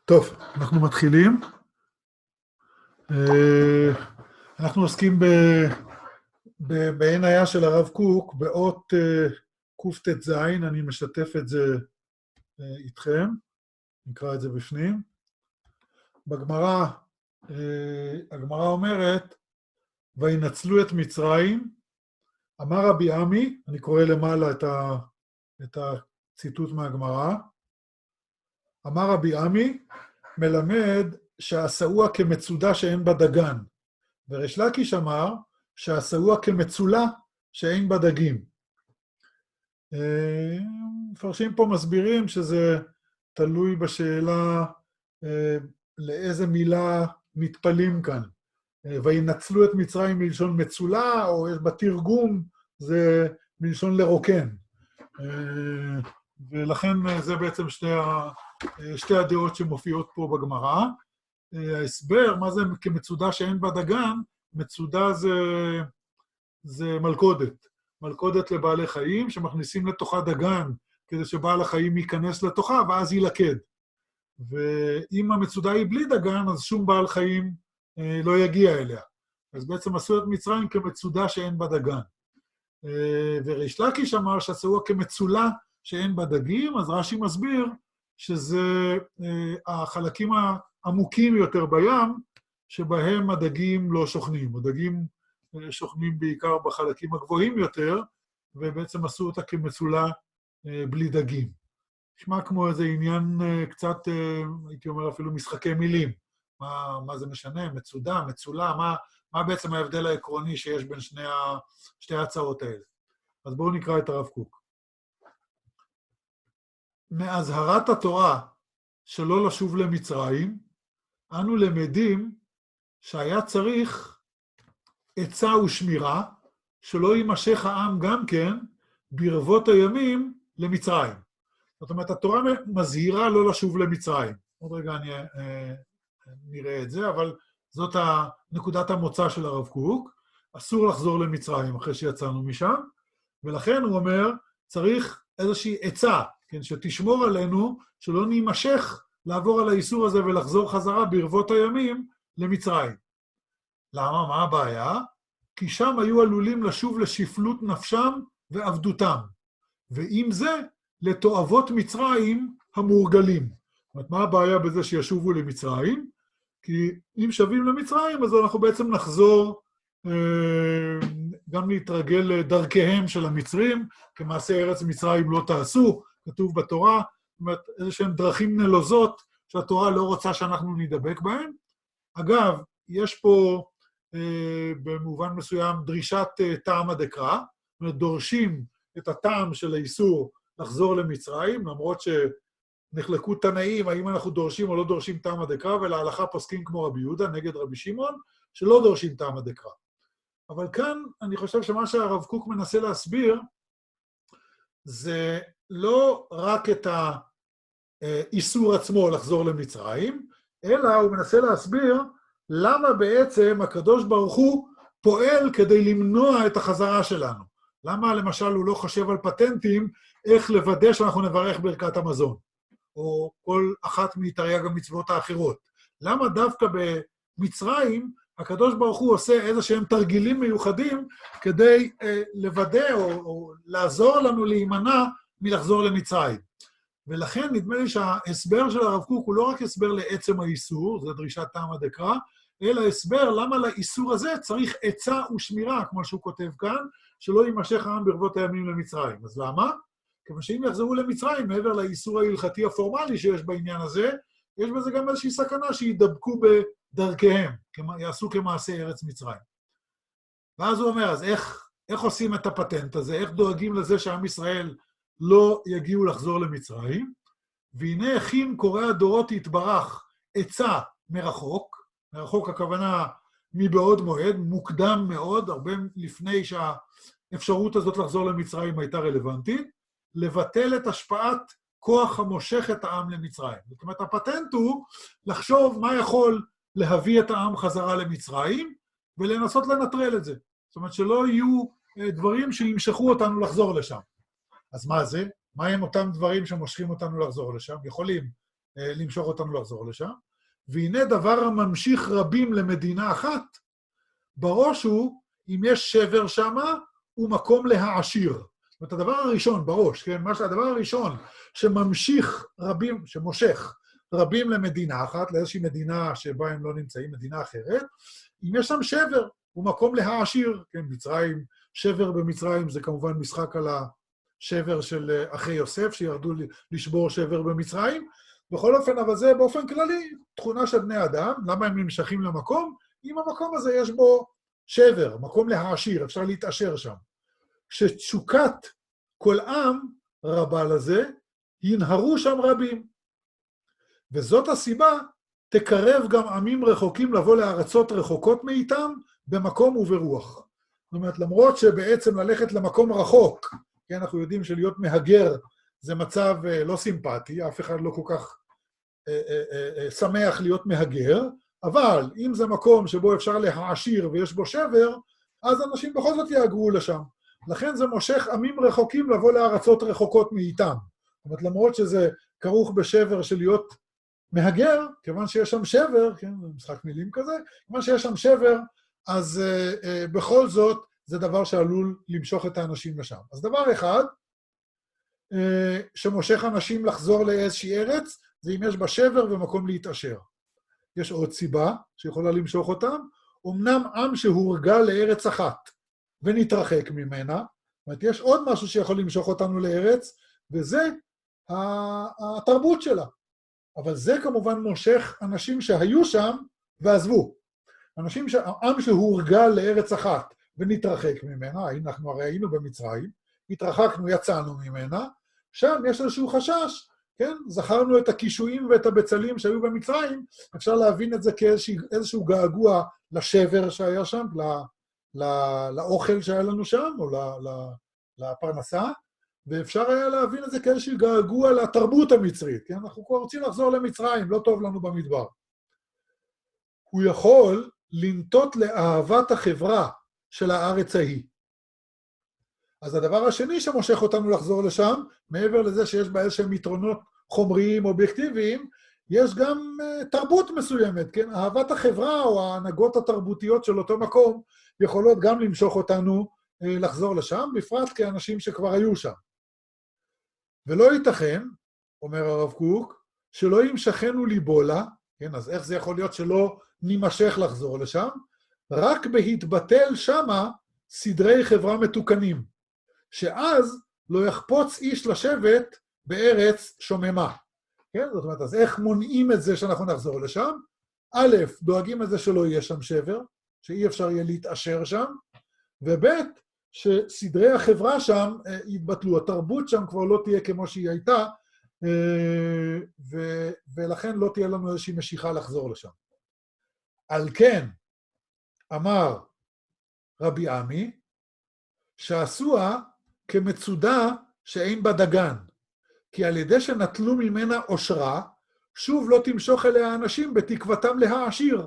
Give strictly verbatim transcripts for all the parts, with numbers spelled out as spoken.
טוב, אנחנו מתחילים. אנחנו עוסקים בעין היה של הרב קוק, באות קט"ז, אני משתף את זה איתכם, נקרא את זה בפנים. בגמרא, הגמרא אומרת, וינצלו את מצרים, אמר רבי עמי, אני קורא למעלה את, ה, את הציטוט מהגמרא, אמר רבי עמי, מלמד שעשאוה כמצודה שאין בה דגן, וריש לקיש אמר שעשאוה כמצולה שאין בה דגים. מפרשים פה מסבירים שזה תלוי בשאלה לאיזה מילה מתפלים כאן. וינצלו את מצרים מלשון מצולה, או יש בתרגום זה מלשון לרוקן. ולכן זה בעצם שתי, ה, שתי הדעות שמופיעות פה בגמרא. ההסבר, מה זה כמצודה שאין בה דגן? מצודה זה, זה מלכודת. מלכודת לבעלי חיים שמכניסים לתוכה דגן, כדי שבעל החיים ייכנס לתוכה ואז ילכד. ואם המצודה היא בלי דגן, אז שום בעל חיים אה, לא יגיע אליה. אז בעצם עשו את מצרים כמצודה שאין בה דגן. אה, וריש לקיש אמר שעשו כמצולה שאין בה דגים, אז רש"י מסביר שזה אה, החלקים העמוקים יותר בים, שבהם הדגים לא שוכנים. הדגים אה, שוכנים בעיקר בחלקים הגבוהים יותר, ובעצם עשו אותה כמצולה אה, בלי דגים. נשמע כמו איזה עניין אה, קצת, אה, הייתי אומר אפילו משחקי מילים. מה, מה זה משנה? מצודה, מצולה, מה, מה בעצם ההבדל העקרוני שיש בין שני ה, שתי ההצעות האלה? אז בואו נקרא את הרב קוק. מאזהרת התורה שלא לשוב למצרים, אנו למדים שהיה צריך עצה ושמירה, שלא יימשך העם גם כן ברבות הימים למצרים. זאת אומרת, התורה מזהירה לא לשוב למצרים. עוד רגע אני אה, נראה את זה, אבל זאת נקודת המוצא של הרב קוק. אסור לחזור למצרים אחרי שיצאנו משם, ולכן הוא אומר, צריך איזושהי עצה, כן, שתשמור עלינו, שלא נימשך לעבור על האיסור הזה ולחזור חזרה ברבות הימים למצרים. למה? מה הבעיה? כי שם היו עלולים לשוב לשפלות נפשם ועבדותם. ועם זה, לתועבות מצרים המורגלים. זאת אומרת, מה הבעיה בזה שישובו למצרים? כי אם שווים למצרים, אז אנחנו בעצם נחזור אה, גם להתרגל לדרכיהם של המצרים, כמעשה ארץ מצרים לא תעשו, כתוב בתורה, זאת אומרת, איזשהם דרכים נלוזות שהתורה לא רוצה שאנחנו נדבק בהם. אגב, יש פה אה, במובן מסוים דרישת אה, טעמא דקרא, זאת אומרת, דורשים את הטעם של האיסור לחזור למצרים, למרות שנחלקו תנאים, האם אנחנו דורשים או לא דורשים טעמא דקרא, ולהלכה פוסקים כמו רבי יהודה נגד רבי שמעון, שלא דורשים טעמא דקרא. אבל כאן אני חושב שמה שהרב קוק מנסה להסביר, זה לא רק את האיסור עצמו לחזור למצרים, אלא הוא מנסה להסביר למה בעצם הקדוש ברוך הוא פועל כדי למנוע את החזרה שלנו. למה למשל הוא לא חושב על פטנטים איך לוודא שאנחנו נברך ברכת המזון, או כל אחת מתרי"ג המצוות האחרות. למה דווקא במצרים הקדוש ברוך הוא עושה איזה שהם תרגילים מיוחדים כדי אה, לוודא או, או לעזור לנו להימנע מלחזור למצרים. ולכן נדמה לי שההסבר של הרב קוק הוא לא רק הסבר לעצם האיסור, זה דרישת טעמא דקרא, אלא הסבר למה לאיסור הזה צריך עצה ושמירה, כמו שהוא כותב כאן, שלא יימשך העם ברבות הימים למצרים. אז למה? כיוון שאם יחזרו למצרים, מעבר לאיסור ההלכתי הפורמלי שיש בעניין הזה, יש בזה גם איזושהי סכנה שידבקו בדרכיהם, יעשו כמעשה ארץ מצרים. ואז הוא אומר, אז איך, איך עושים את הפטנט הזה? איך דואגים לזה שעם ישראל לא יגיעו לחזור למצרים? והנה הכין קורא הדורות יתברך עצה מרחוק, מרחוק הכוונה מבעוד מועד, מוקדם מאוד, הרבה לפני שהאפשרות הזאת לחזור למצרים הייתה רלוונטית, לבטל את השפעת כוח המושך את העם למצרים. זאת אומרת, הפטנט הוא לחשוב מה יכול להביא את העם חזרה למצרים, ולנסות לנטרל את זה. זאת אומרת, שלא יהיו דברים שימשכו אותנו לחזור לשם. אז מה זה? מה הם אותם דברים שמושכים אותנו לחזור לשם? יכולים למשוך אותנו לחזור לשם. והנה דבר הממשיך רבים למדינה אחת, בראש הוא, אם יש שבר שמה, הוא מקום להעשיר. זאת אומרת, הדבר הראשון, בראש, כן? מה שהדבר הראשון שממשיך רבים, שמושך רבים למדינה אחת, לאיזושהי מדינה שבה הם לא נמצאים, מדינה אחרת, אם יש שם שבר, הוא מקום להעשיר, כן? מצרים, שבר במצרים זה כמובן משחק על השבר של אחי יוסף, שירדו לשבור שבר במצרים, בכל אופן, אבל זה באופן כללי, תכונה של בני אדם, למה הם נמשכים למקום? אם המקום הזה יש בו שבר, מקום להעשיר, אפשר להתעשר שם. כשתשוקת כל עם רבה לזה, ינהרו שם רבים. וזאת הסיבה, תקרב גם עמים רחוקים לבוא לארצות רחוקות מאיתם, במקום וברוח. זאת אומרת, למרות שבעצם ללכת למקום רחוק, כי אנחנו יודעים שלהיות מהגר, זה מצב לא סימפטי, אף אחד לא כל כך אה, אה, אה, שמח להיות מהגר, אבל אם זה מקום שבו אפשר להעשיר ויש בו שבר, אז אנשים בכל זאת יאגרו לשם. לכן זה מושך עמים רחוקים לבוא לארצות רחוקות מאיתם. זאת אומרת, למרות שזה כרוך בשבר של להיות מהגר, כיוון שיש שם שבר, כן, זה משחק מילים כזה, כיוון שיש שם שבר, אז אה, אה, בכל זאת זה דבר שעלול למשוך את האנשים לשם. אז דבר אחד, שמושך אנשים לחזור לאיזושהי ארץ, זה אם יש בה שבר ומקום להתעשר. יש עוד סיבה שיכולה למשוך אותם, אמנם עם שהורגל לארץ אחת ונתרחק ממנה, זאת אומרת, יש עוד משהו שיכול למשוך אותנו לארץ, וזה התרבות שלה. אבל זה כמובן מושך אנשים שהיו שם ועזבו. אנשים, ש... עם שהורגל לארץ אחת ונתרחק ממנה, אנחנו הרי היינו במצרים, התרחקנו, יצאנו ממנה, שם יש איזשהו חשש, כן? זכרנו את הקישואים ואת הבצלים שהיו במצרים, אפשר להבין את זה כאיזשהו געגוע לשבר שהיה שם, לא, לא, לאוכל שהיה לנו שם, או לא, לא, לפרנסה, ואפשר היה להבין את זה כאיזשהו געגוע לתרבות המצרית, כן? אנחנו כבר רוצים לחזור למצרים, לא טוב לנו במדבר. הוא יכול לנטות לאהבת החברה של הארץ ההיא. אז הדבר השני שמושך אותנו לחזור לשם, מעבר לזה שיש בה איזשהם יתרונות חומריים אובייקטיביים, יש גם uh, תרבות מסוימת, כן? אהבת החברה או ההנהגות התרבותיות של אותו מקום יכולות גם למשוך אותנו uh, לחזור לשם, בפרט כאנשים שכבר היו שם. ולא ייתכן, אומר הרב קוק, שלא ימשכנו ליבולה, כן? אז איך זה יכול להיות שלא נימשך לחזור לשם? רק בהתבטל שמה סדרי חברה מתוקנים. שאז לא יחפוץ איש לשבת בארץ שוממה. כן? זאת אומרת, אז איך מונעים את זה שאנחנו נחזור לשם? א', דואגים את זה שלא יהיה שם שבר, שאי אפשר יהיה להתעשר שם, וב', שסדרי החברה שם אה, יתבטלו, התרבות שם כבר לא תהיה כמו שהיא הייתה, אה, ו- ולכן לא תהיה לנו איזושהי משיכה לחזור לשם. על כן, אמר רבי עמי, שעשוה כמצודה שאין בה דגן, כי על ידי שנטלו ממנה אושרה, שוב לא תמשוך אליה אנשים בתקוותם להעשיר.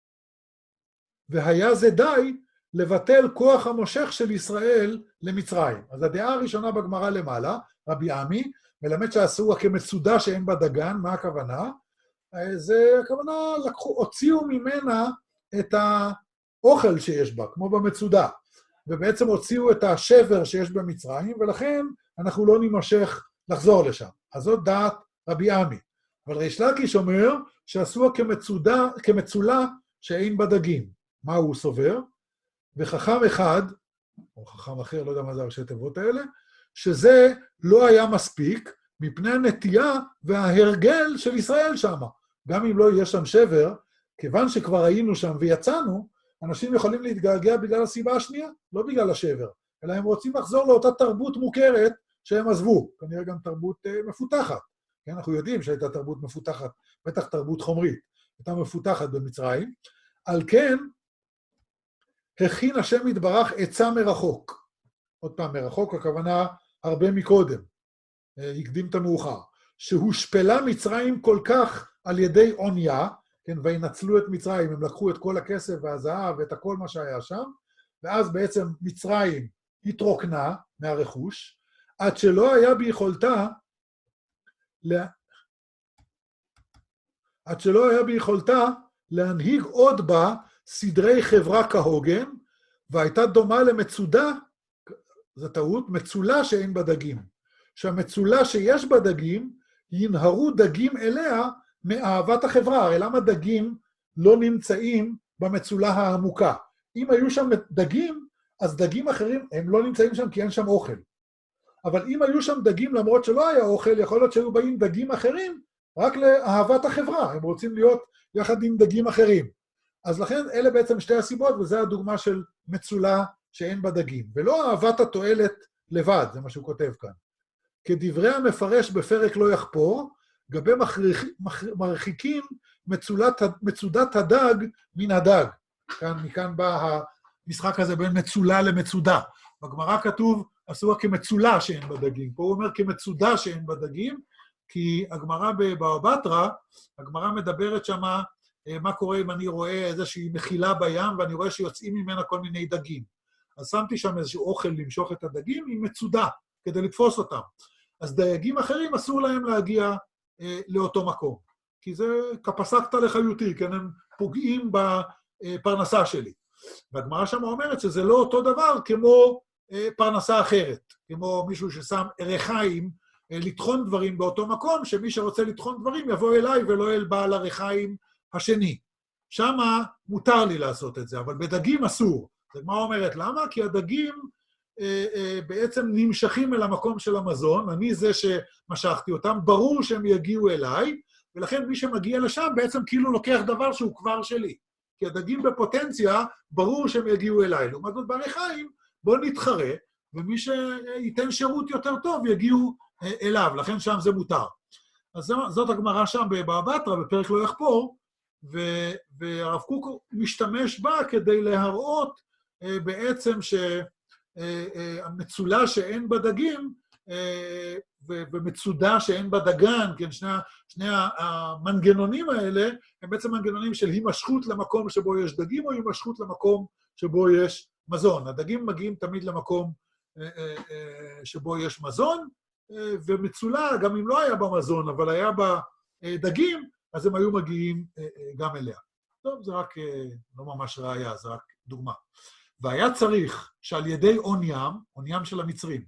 והיה זה די לבטל כוח המושך של ישראל למצרים. אז הדעה הראשונה בגמרא למעלה, רבי עמי, מלמד שעשוה כמצודה שאין בה דגן, מה הכוונה? זה הכוונה, לקחו, הוציאו ממנה את האוכל שיש בה, כמו במצודה. ובעצם הוציאו את השבר שיש במצרים, ולכן אנחנו לא נימשך לחזור לשם. אז זאת דעת רבי עמי. אבל ריש לקיש אומר שעשוה כמצודה, כמצולה שאין בה דגים. מה הוא סובר? וחכם אחד, או חכם אחר, לא יודע מה זה הראשי תיבות האלה, שזה לא היה מספיק מפני הנטייה וההרגל של ישראל שם. גם אם לא יהיה שם שבר, כיוון שכבר היינו שם ויצאנו, אנשים יכולים להתגעגע בגלל הסיבה השנייה, לא בגלל השבר, אלא הם רוצים לחזור לאותה תרבות מוכרת שהם עזבו, כנראה גם תרבות uh, מפותחת. כן, אנחנו יודעים שהייתה תרבות מפותחת, בטח תרבות חומרית, הייתה מפותחת במצרים. על כן, הכין השם יתברך עצה מרחוק. עוד פעם, מרחוק הכוונה הרבה מקודם, הקדים את המאוחר, שהושפלה מצרים כל כך על ידי עוניה, כן, וינצלו את מצרים, הם לקחו את כל הכסף והזהב ואת הכל מה שהיה שם, ואז בעצם מצרים התרוקנה מהרכוש, עד שלא היה ביכולתה, לה... עד שלא היה ביכולתה להנהיג עוד בה סדרי חברה כהוגן, והייתה דומה למצודה, זו טעות, מצולה שאין בה דגים. שהמצולה שיש בה דגים, ינהרו דגים אליה מאהבת החברה. הרי למה דגים לא נמצאים במצולה העמוקה? אם היו שם דגים, אז דגים אחרים, הם לא נמצאים שם כי אין שם אוכל. אבל אם היו שם דגים למרות שלא היה אוכל, יכול להיות שהיו באים דגים אחרים, רק לאהבת החברה. הם רוצים להיות יחד עם דגים אחרים. אז לכן אלה בעצם שתי הסיבות, וזו הדוגמה של מצולה שאין בה דגים. ולא אהבת התועלת לבד, זה מה שהוא כותב כאן. כדברי המפרש בפרק לא יחפור, גבי מרחיק, מרחיקים מצולת, מצודת הדג מן הדג. כאן, מכאן בא המשחק הזה בין מצולה למצודה. בגמרא כתוב, עשו כמצולה שאין בה דגים. פה הוא אומר כמצודה שאין בה דגים, כי הגמרא בבבא בתרא, הגמרא מדברת שמה, מה קורה אם אני רואה איזושהי מחילה בים, ואני רואה שיוצאים ממנה כל מיני דגים. אז שמתי שם איזשהו אוכל למשוך את הדגים עם מצודה, כדי לתפוס אותם. אז דייגים אחרים אסור להם להגיע אה, לאותו מקום. כי זה כפסקת לחיותי, כן, הם פוגעים בפרנסה שלי. והגמרא שם אומרת שזה לא אותו דבר כמו אה, פרנסה אחרת, כמו מישהו ששם ערכיים אה, לטחון דברים באותו מקום, שמי שרוצה לטחון דברים יבוא אליי ולא אל בעל ערכיים השני. שמה מותר לי לעשות את זה, אבל בדגים אסור. הגמרא אומרת, למה? כי הדגים אה, אה, בעצם נמשכים אל המקום של המזון, אני זה שמשכתי אותם, ברור שהם יגיעו אליי, ולכן מי שמגיע לשם בעצם כאילו לוקח דבר שהוא כבר שלי. כי הדגים בפוטנציה, ברור שהם יגיעו אליי. לעומת זאת בעריכיים, בואו נתחרה, ומי שייתן שירות יותר טוב יגיעו אה, אליו, לכן שם זה מותר. אז זאת הגמרא שם בבבא בתרא, בפרק לא יחפור, ו- והרב קוק משתמש בה כדי להראות אה, בעצם שהמצולה אה, אה, שאין בה דגים, אה, ו- ומצודה שאין בה דגן, כן, שני, שני המנגנונים האלה, הם בעצם מנגנונים של הימשכות למקום שבו יש דגים, או הימשכות למקום שבו יש מזון. הדגים מגיעים תמיד למקום אה, אה, אה, שבו יש מזון, אה, ומצולה, גם אם לא היה בה מזון, אבל היה בה אה, דגים, אז הם היו מגיעים אה, אה, גם אליה. טוב, זה רק אה, לא ממש ראיה, זה רק דוגמה. והיה צריך שעל ידי עון ים, עון ים של המצרים,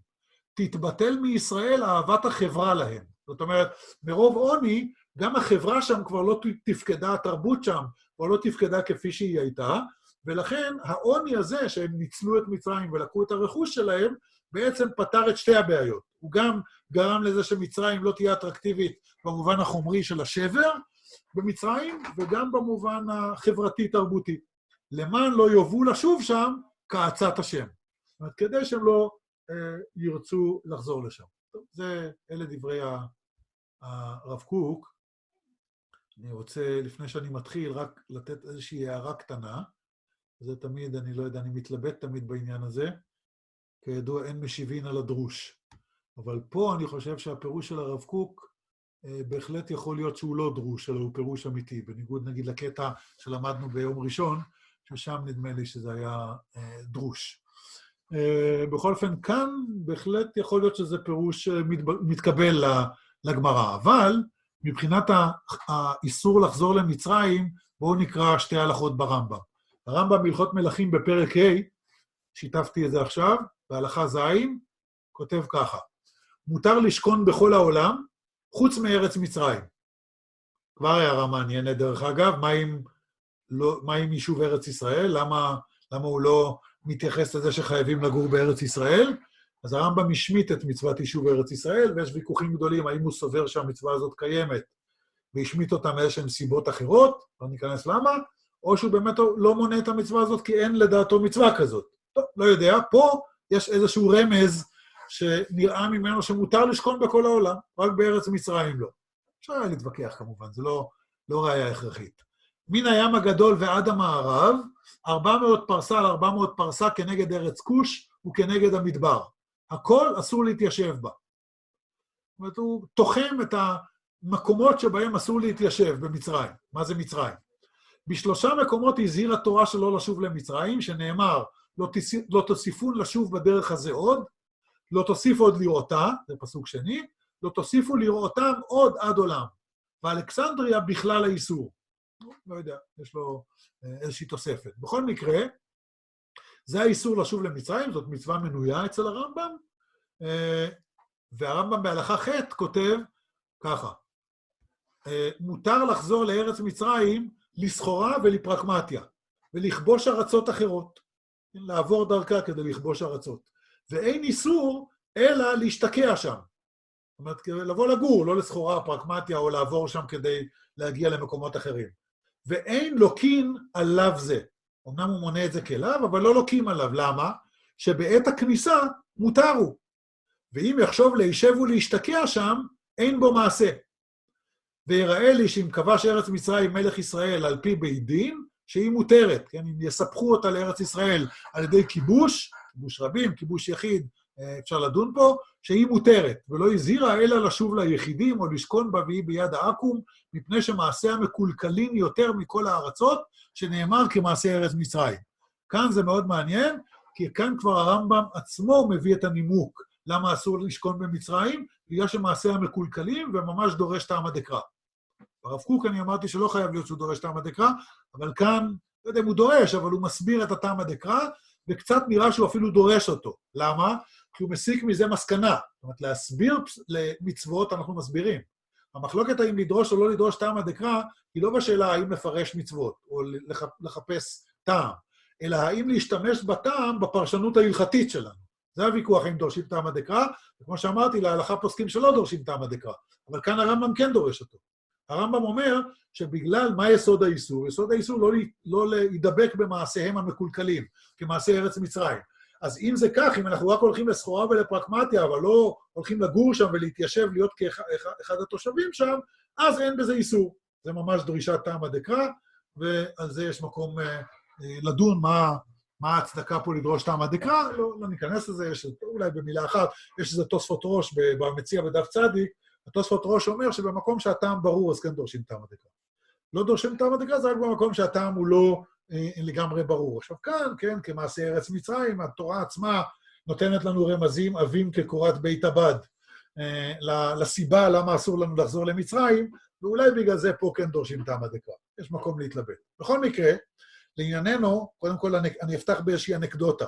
תתבטל מישראל אהבת החברה להם. זאת אומרת, מרוב עוני, גם החברה שם כבר לא תפקדה, התרבות שם כבר לא תפקדה כפי שהיא הייתה, ולכן העוני הזה שהם ניצלו את מצרים ולקחו את הרכוש שלהם, בעצם פתר את שתי הבעיות. הוא גם גרם לזה שמצרים לא תהיה אטרקטיבית במובן החומרי של השבר במצרים, וגם במובן החברתי-תרבותי. למען לא יובאו לשוב שם כעצת השם. זאת אומרת, כדי שהם לא אה, ירצו לחזור לשם. טוב, זה, אלה דברי הרב קוק. אני רוצה, לפני שאני מתחיל, רק לתת איזושהי הערה קטנה. זה תמיד, אני לא יודע, אני מתלבט תמיד בעניין הזה. כידוע, אין משיבין על הדרוש. אבל פה אני חושב שהפירוש של הרב קוק אה, בהחלט יכול להיות שהוא לא דרוש, אלא הוא פירוש אמיתי, בניגוד נגיד לקטע שלמדנו ביום ראשון, ששם נדמה לי שזה היה אה, דרוש. אה, בכל אופן, כאן בהחלט יכול להיות שזה פירוש מת, מתקבל לגמרא, אבל מבחינת האיסור לחזור למצרים, בואו נקרא שתי הלכות ברמב"ם. הרמב"ם בהלכות מלכים בפרק ה', שיתפתי את זה עכשיו, בהלכה ז', כותב ככה, מותר לשכון בכל העולם, חוץ מארץ מצרים. כבר הערה מעניינת דרך אגב, מה עם, לא, מה עם יישוב ארץ ישראל? למה, למה הוא לא מתייחס לזה שחייבים לגור בארץ ישראל? אז הרמב"ם משמיט את מצוות יישוב ארץ ישראל, ויש ויכוחים גדולים, האם הוא סובר שהמצווה הזאת קיימת, והשמיט אותה מאיזשהם סיבות אחרות, לא ניכנס למה, או שהוא באמת לא מונה את המצווה הזאת, כי אין לדעתו מצווה כזאת. טוב, לא יודע, פה יש איזשהו רמז שנראה ממנו שמותר לשכון בכל העולם, רק בארץ מצרים לא. אפשר היה להתווכח כמובן, זה לא, לא ראיה הכרחית. מן הים הגדול ועד המערב, ארבע מאות פרסה על ארבע מאות פרסה כנגד ארץ כוש וכנגד המדבר. הכל אסור להתיישב בה. זאת אומרת, הוא תוחם את המקומות שבהם אסור להתיישב במצרים. מה זה מצרים? בשלושה מקומות הזהיר התורה שלא לשוב למצרים, שנאמר, לא, תוסיפ, לא תוסיפון לשוב בדרך הזה עוד, לא תוסיף עוד לראותה, זה פסוק שני, לא תוסיפו לראותם עוד עד עולם. ואלכסנדריה בכלל האיסור. לא יודע, יש לו איזושהי תוספת. בכל מקרה, זה האיסור לשוב למצרים, זאת מצווה מנויה אצל הרמב"ם, והרמב"ם בהלכה ח' כותב ככה, מותר לחזור לארץ מצרים לסחורה ולפרקמטיה, ולכבוש ארצות אחרות, לעבור דרכה כדי לכבוש ארצות. ואין איסור אלא להשתקע שם. זאת אומרת, לבוא לגור, לא לסחורה, פרקמטיה, או לעבור שם כדי להגיע למקומות אחרים. ואין לוקין עליו זה. אמנם הוא מונה את זה כליו, אבל לא לוקים עליו. למה? שבעת הכניסה מותר הוא. ואם יחשוב להישב ולהשתקע שם, אין בו מעשה. ויראה לי שאם כבש ארץ מצרים מלך ישראל על פי בית דין, שהיא מותרת, כן? אם יספחו אותה לארץ ישראל על ידי כיבוש, כיבוש רבים, כיבוש יחיד, אפשר לדון פה, שהיא מותרת, ולא הזהירה אלא לשוב ליחידים או לשכון בה והיא ביד העקום, מפני שמעשה המקולקלים יותר מכל הארצות, שנאמר כמעשה ארץ מצרים. כאן זה מאוד מעניין, כי כאן כבר הרמב"ם עצמו מביא את הנימוק, למה אסור לשכון במצרים, בגלל שמעשה המקולקלים וממש דורש טעם הדקרא. ברב קוק אני אמרתי שלא חייב להיות שהוא דורש טעם הדקרא, אבל כאן, לא יודע אם הוא דורש, אבל הוא מסביר את הטעם הדקרא, וקצת נראה שהוא אפילו דורש אותו. למה? כי הוא מסיק מזה מסקנה. זאת אומרת, להסביר למצוות אנחנו מסבירים. המחלוקת האם לדרוש או לא לדרוש טעם הדקרא, היא לא בשאלה האם לפרש מצוות, או לחפש טעם, אלא האם להשתמש בטעם בפרשנות ההלכתית שלנו. זה הוויכוח אם דורשים טעם הדקרא, וכמו שאמרתי, להלכה פוסקים שלא דורשים טעם הדקרא, אבל כאן הרמב"ם כן דורש אותו. הרמב"ם אומר שבגלל מה יסוד האיסור? יסוד האיסור לא, לא להידבק במעשיהם המקולקלים, כמעשה ארץ מצרים. אז אם זה כך, אם אנחנו רק הולכים לסחורה ולפרקמטיה, אבל לא הולכים לגור שם ולהתיישב, להיות כאחד התושבים שם, אז אין בזה איסור. זה ממש דרישת טעם הדקרא, ועל זה יש מקום אה, לדון מה, מה ההצדקה פה לדרוש טעם הדקרא. לא, לא ניכנס לזה, יש, אולי במילה אחת, יש איזה תוספות ראש במציע בדף צדיק, התוספות ראש אומר שבמקום שהטעם ברור, אז כן דורשים טעם הדקרא. לא דורשים טעם הדקרא, זה רק במקום שהטעם הוא לא אה, לגמרי ברור. עכשיו כאן, כן, כמעשה ארץ מצרים, התורה עצמה נותנת לנו רמזים עבים כקורת בית הבד, אה, לסיבה למה אסור לנו לחזור למצרים, ואולי בגלל זה פה כן דורשים טעם הדקרא. יש מקום להתלבט. בכל מקרה, לענייננו, קודם כל אני, אני אפתח באיזושהי אנקדוטה.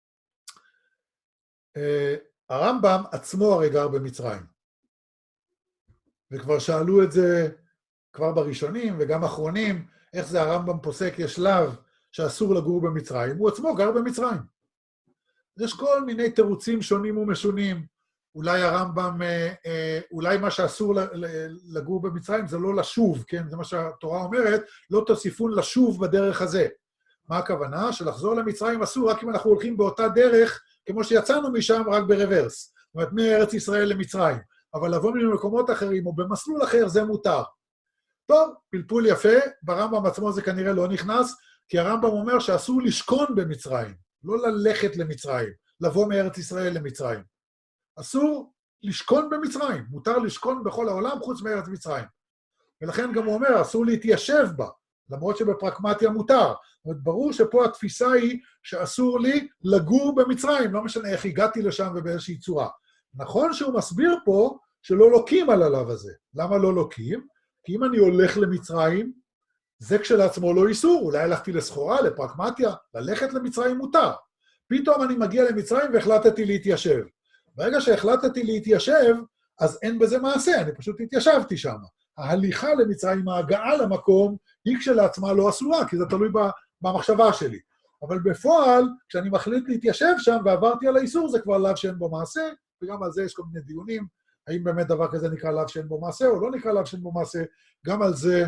אה, הרמב"ם עצמו הרי גר במצרים. וכבר שאלו את זה כבר בראשונים וגם אחרונים, איך זה הרמב"ם פוסק יש לאו שאסור לגור במצרים, הוא עצמו גר במצרים. יש כל מיני תירוצים שונים ומשונים, אולי הרמב"ם, אולי מה שאסור לגור במצרים זה לא לשוב, כן? זה מה שהתורה אומרת, לא תוסיפון לשוב בדרך הזה. מה הכוונה? שלחזור למצרים אסור רק אם אנחנו הולכים באותה דרך, כמו שיצאנו משם רק ברוורס. זאת אומרת, מארץ ישראל למצרים. אבל לבוא ממקומות אחרים או במסלול אחר זה מותר. טוב, פלפול יפה, ברמב"ם עצמו זה כנראה לא נכנס, כי הרמב"ם אומר שאסור לשכון במצרים, לא ללכת למצרים, לבוא מארץ ישראל למצרים. אסור לשכון במצרים, מותר לשכון בכל העולם חוץ מארץ מצרים. ולכן גם הוא אומר, אסור להתיישב בה, למרות שבפרקמטיה מותר. זאת אומרת, ברור שפה התפיסה היא שאסור לי לגור במצרים, לא משנה איך הגעתי לשם ובאיזושהי צורה. נכון שהוא מסביר פה שלא לוקים על הלאו הזה. למה לא לוקים? כי אם אני הולך למצרים, זה כשלעצמו לא איסור, אולי הלכתי לסחורה, לפרקמטיה, ללכת למצרים מותר. פתאום אני מגיע למצרים והחלטתי להתיישב. ברגע שהחלטתי להתיישב, אז אין בזה מעשה, אני פשוט התיישבתי שם. ההליכה למצרים, ההגעה למקום, היא כשלעצמה לא אסורה, כי זה תלוי במחשבה שלי. אבל בפועל, כשאני מחליט להתיישב שם ועברתי על האיסור, זה כבר לאו שאין בו מעשה, וגם על זה יש כל מיני דיונים, האם באמת דבר כזה נקרא לאו שאין בו מעשה, או לא נקרא לאו שאין בו מעשה, גם על זה,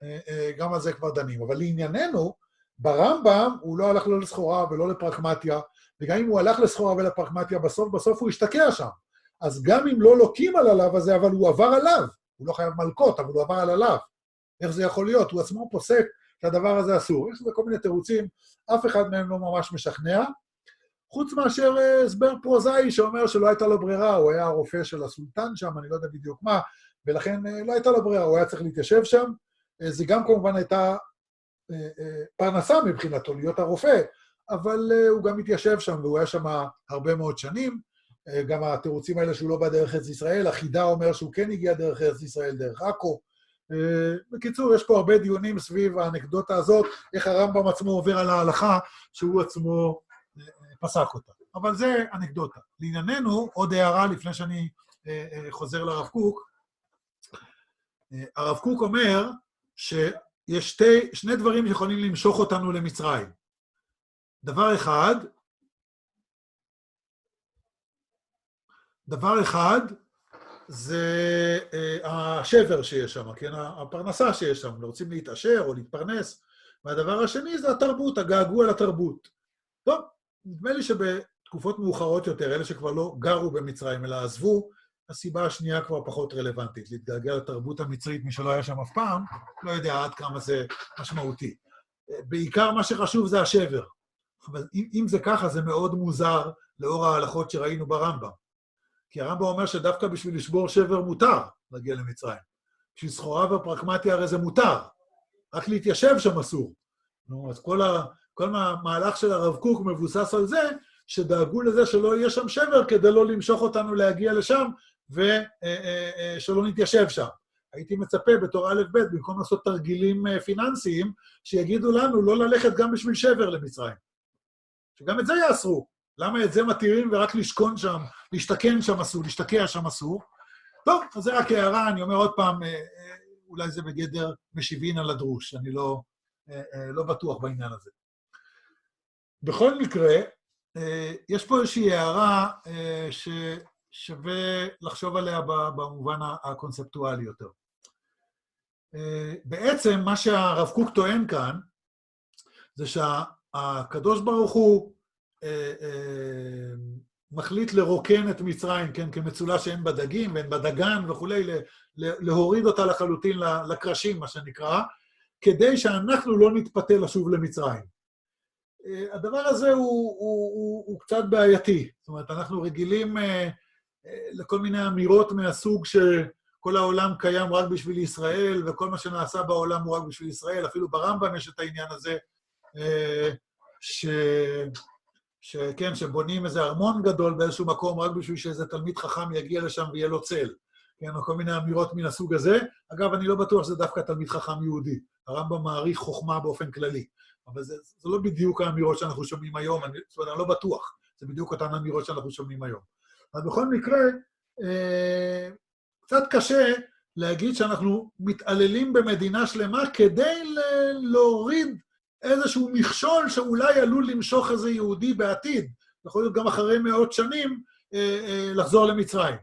גם על זה כבר דנים. אבל לענייננו, ברמב"ם הוא לא הלך לא לסחורה ולא לפרקמטיה, וגם אם הוא הלך לסחורה ולפרקמטיה, בסוף, בסוף הוא השתקע שם. אז גם אם לא לוקים על הלאו הזה, אבל הוא עבר עליו, הוא לא חייב מלכות, אבל הוא עבר על הלאו. איך זה יכול להיות? הוא עצמו פוסק שהדבר הזה אסור. יש לזה כל מיני תירוצים, אף אחד מהם לא ממש משכנע, חוץ מאשר הסבר פרוזאי שאומר שלא הייתה לו ברירה, הוא היה הרופא של הסולטן שם, אני לא יודע בדיוק מה, ולכן לא הייתה לו ברירה, הוא היה צריך להתיישב שם. זה גם כמובן הייתה פרנסה מבחינתו, להיות הרופא, אבל הוא גם התיישב שם, והוא היה שם הרבה מאוד שנים. גם התירוצים האלה שהוא לא בא דרך ארץ ישראל, החידה אומר שהוא כן הגיע דרך ארץ ישראל, דרך עכו, בקיצור, יש פה הרבה דיונים סביב האנקדוטה הזאת, איך הרמב"ם עצמו עובר על ההלכה, שהוא עצמו פסק אותה. אבל זה אנקדוטה. לענייננו, עוד הערה לפני שאני חוזר לרב קוק. הרב קוק אומר שיש שתי, שני דברים שיכולים למשוך אותנו למצרים. דבר אחד, דבר אחד, זה השבר שיש שם, כן? הפרנסה שיש שם, רוצים להתעשר או להתפרנס, והדבר השני זה התרבות, הגעגוע לתרבות. טוב, נדמה לי שבתקופות מאוחרות יותר, אלה שכבר לא גרו במצרים אלא עזבו, הסיבה השנייה כבר פחות רלוונטית, להתגעגע לתרבות המצרית, מי שלא היה שם אף פעם, לא יודע עד כמה זה משמעותי. בעיקר מה שחשוב זה השבר. אבל אם, אם זה ככה, זה מאוד מוזר לאור ההלכות שראינו ברמב"ם. כי הרמב"ם אומר שדווקא בשביל לשבור שבר מותר להגיע למצרים. בשביל סחורה ופרקמטיה הרי זה מותר. רק להתיישב שם אסור. נו, אז כל, ה, כל המהלך של הרב קוק מבוסס על זה, שדאגו לזה שלא יהיה שם שבר, כדי לא למשוך אותנו להגיע לשם, ושלא נתיישב שם. הייתי מצפה בתור א' ב' במקום לעשות תרגילים פיננסיים, שיגידו לנו לא ללכת גם בשביל שבר למצרים. שגם את זה יאסרו. למה את זה מתירים ורק לשכון שם, להשתכן שם אסור, להשתקע שם אסור? טוב, אז זה רק הערה, אני אומר עוד פעם, אולי זה בגדר משיבין על הדרוש, אני לא, לא בטוח בעניין הזה. בכל מקרה, יש פה איזושהי הערה ששווה לחשוב עליה במובן הקונספטואלי יותר. בעצם מה שהרב קוק טוען כאן, זה שהקדוש ברוך הוא מחליט לרוקן את מצרים, כן, כמצולה שאין בה דגים ואין בה דגן וכולי, להוריד אותה לחלוטין לקרשים, מה שנקרא, כדי שאנחנו לא נתפתה לשוב למצרים. הדבר הזה הוא, הוא, הוא, הוא קצת בעייתי. זאת אומרת, אנחנו רגילים לכל מיני אמירות מהסוג שכל העולם קיים רק בשביל ישראל, וכל מה שנעשה בעולם הוא רק בשביל ישראל. אפילו ברמב"ם יש את העניין הזה, ש... שכן, שבונים איזה ארמון גדול באיזשהו מקום, רק בשביל שאיזה תלמיד חכם יגיע לשם ויהיה לו צל. כן, או כל מיני אמירות מן הסוג הזה. אגב, אני לא בטוח שזה דווקא תלמיד חכם יהודי. הרמב"ם מעריך חוכמה באופן כללי. אבל זה, זה לא בדיוק האמירות שאנחנו שומעים היום, אני, זאת אומרת, אני לא בטוח. זה בדיוק אותן האמירות שאנחנו שומעים היום. אבל בכל מקרה, אה, קצת קשה להגיד שאנחנו מתעללים במדינה שלמה כדי להוריד איזשהו מכשול שאולי עלול למשוך איזה יהודי בעתיד, יכול להיות גם אחרי מאות שנים, אה, אה, לחזור למצרים.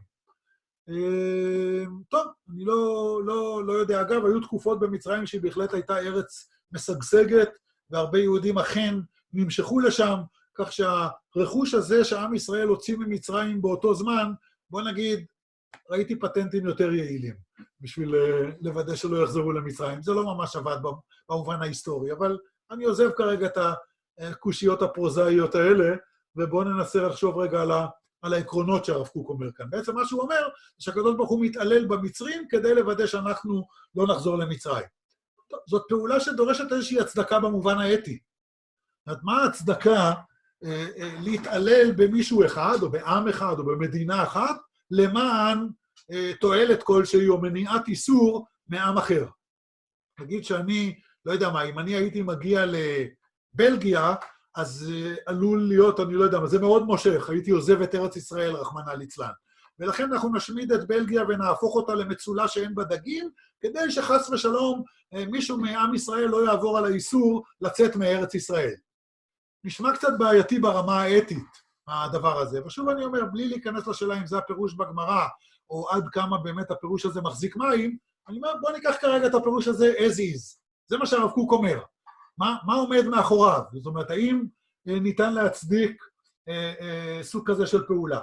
אה, טוב, אני לא, לא, לא יודע. אגב, היו תקופות במצרים שהיא בהחלט הייתה ארץ משגשגת, והרבה יהודים אכן נמשכו לשם, כך שהרכוש הזה שעם ישראל הוציא ממצרים באותו זמן, בוא נגיד, ראיתי פטנטים יותר יעילים, בשביל לוודא שלא יחזרו למצרים. זה לא ממש עבד במובן ההיסטורי, אבל אני עוזב כרגע את הקושיות הפרוזאיות האלה, ובואו ננסה לחשוב רגע על, ה, על העקרונות שהרב קוק אומר כאן. בעצם מה שהוא אומר, שהקדוש ברוך הוא מתעלל במצרים, כדי לוודא שאנחנו לא נחזור למצרים. זאת פעולה שדורשת איזושהי הצדקה במובן האתי. זאת אומרת, מה ההצדקה אה, אה, להתעלל במישהו אחד, או בעם אחד, או במדינה אחת, למען אה, תועלת כלשהי, או מניעת איסור מעם אחר? נגיד שאני, לא יודע מה, אם אני הייתי מגיע לבלגיה, אז אה, עלול להיות, אני לא יודע מה, זה מאוד מושך, הייתי עוזב את ארץ ישראל, רחמנא ליצלן. ולכן אנחנו נשמיד את בלגיה ונהפוך אותה למצולה שאין בה דגים, כדי שחס ושלום מישהו מעם ישראל לא יעבור על האיסור לצאת מארץ ישראל. נשמע קצת בעייתי ברמה האתית, הדבר הזה. ושוב אני אומר, בלי להיכנס לשאלה אם זה הפירוש בגמרא, או עד כמה באמת הפירוש הזה מחזיק מים, אני אומר, בוא ניקח כרגע את הפירוש הזה as is. זה מה שהרב קוק אומר. מה, מה עומד מאחוריו? זאת אומרת, האם ניתן להצדיק אה, אה, סוג כזה של פעולה?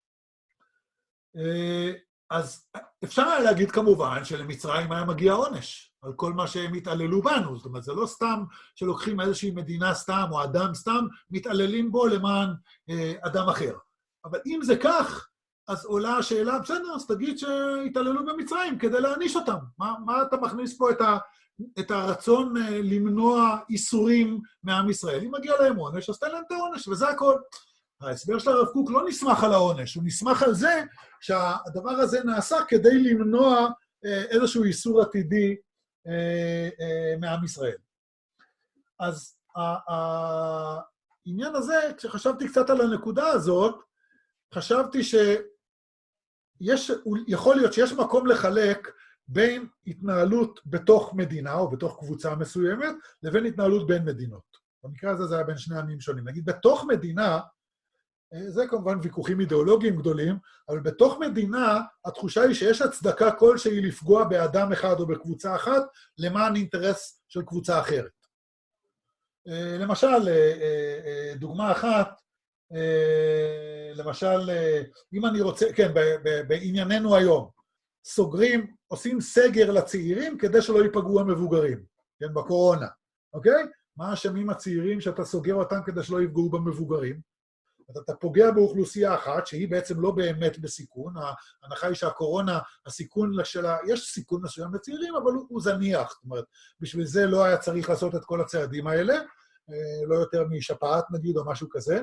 אז אפשר היה להגיד כמובן שלמצרים היה מגיע עונש על כל מה שהם התעללו בנו. זאת אומרת, זה לא סתם שלוקחים איזושהי מדינה סתם או אדם סתם, מתעללים בו למען אה, אדם אחר. אבל אם זה כך, אז עולה השאלה, בסדר, אז תגיד שהתעללו במצרים כדי להעניש אותם. מה, מה אתה מכניס פה את, ה, את הרצון אה, למנוע איסורים מעם ישראל? אם מגיע להם עונש, אז תן להם את העונש, וזה הכל. ההסבר של הרב קוק לא נסמך על העונש, הוא נסמך על זה שהדבר הזה נעשה כדי למנוע איזשהו איסור עתידי מעם ישראל. אז העניין הזה, כשחשבתי קצת על הנקודה הזאת, חשבתי שיש, יכול להיות שיש מקום לחלק בין התנהלות בתוך מדינה או בתוך קבוצה מסוימת, לבין התנהלות בין מדינות. במקרה הזה זה היה בין שני עמים שונים. נגיד, בתוך מדינה, זה כמובן ויכוחים אידיאולוגיים גדולים, אבל בתוך מדינה התחושה היא שיש הצדקה כלשהי לפגוע באדם אחד או בקבוצה אחת, למען אינטרס של קבוצה אחרת. למשל, דוגמה אחת, למשל, אם אני רוצה, כן, בענייננו היום, סוגרים, עושים סגר לצעירים כדי שלא ייפגעו המבוגרים, כן, בקורונה, אוקיי? מה אשמים הצעירים שאתה סוגר אותם כדי שלא יפגעו במבוגרים? אתה פוגע באוכלוסייה אחת, שהיא בעצם לא באמת בסיכון, ההנחה היא שהקורונה, הסיכון שלה, יש סיכון מסוים לצעירים, אבל הוא, הוא זניח, זאת אומרת, בשביל זה לא היה צריך לעשות את כל הצעדים האלה, לא יותר משפעת נגיד, או משהו כזה,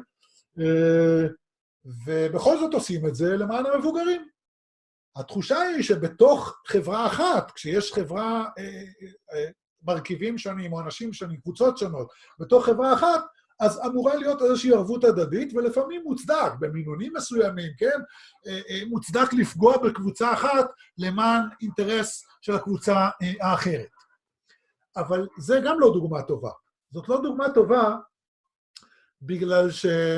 ובכל זאת עושים את זה למען המבוגרים. התחושה היא שבתוך חברה אחת, כשיש חברה, מרכיבים שונים, או אנשים שונים, קבוצות שונות, בתוך חברה אחת, אז אמורה להיות איזושהי ערבות הדדית, ולפעמים מוצדק, במינונים מסוימים, כן? מוצדק לפגוע בקבוצה אחת למען אינטרס של הקבוצה האחרת. אבל זה גם לא דוגמה טובה. זאת לא דוגמה טובה, בגלל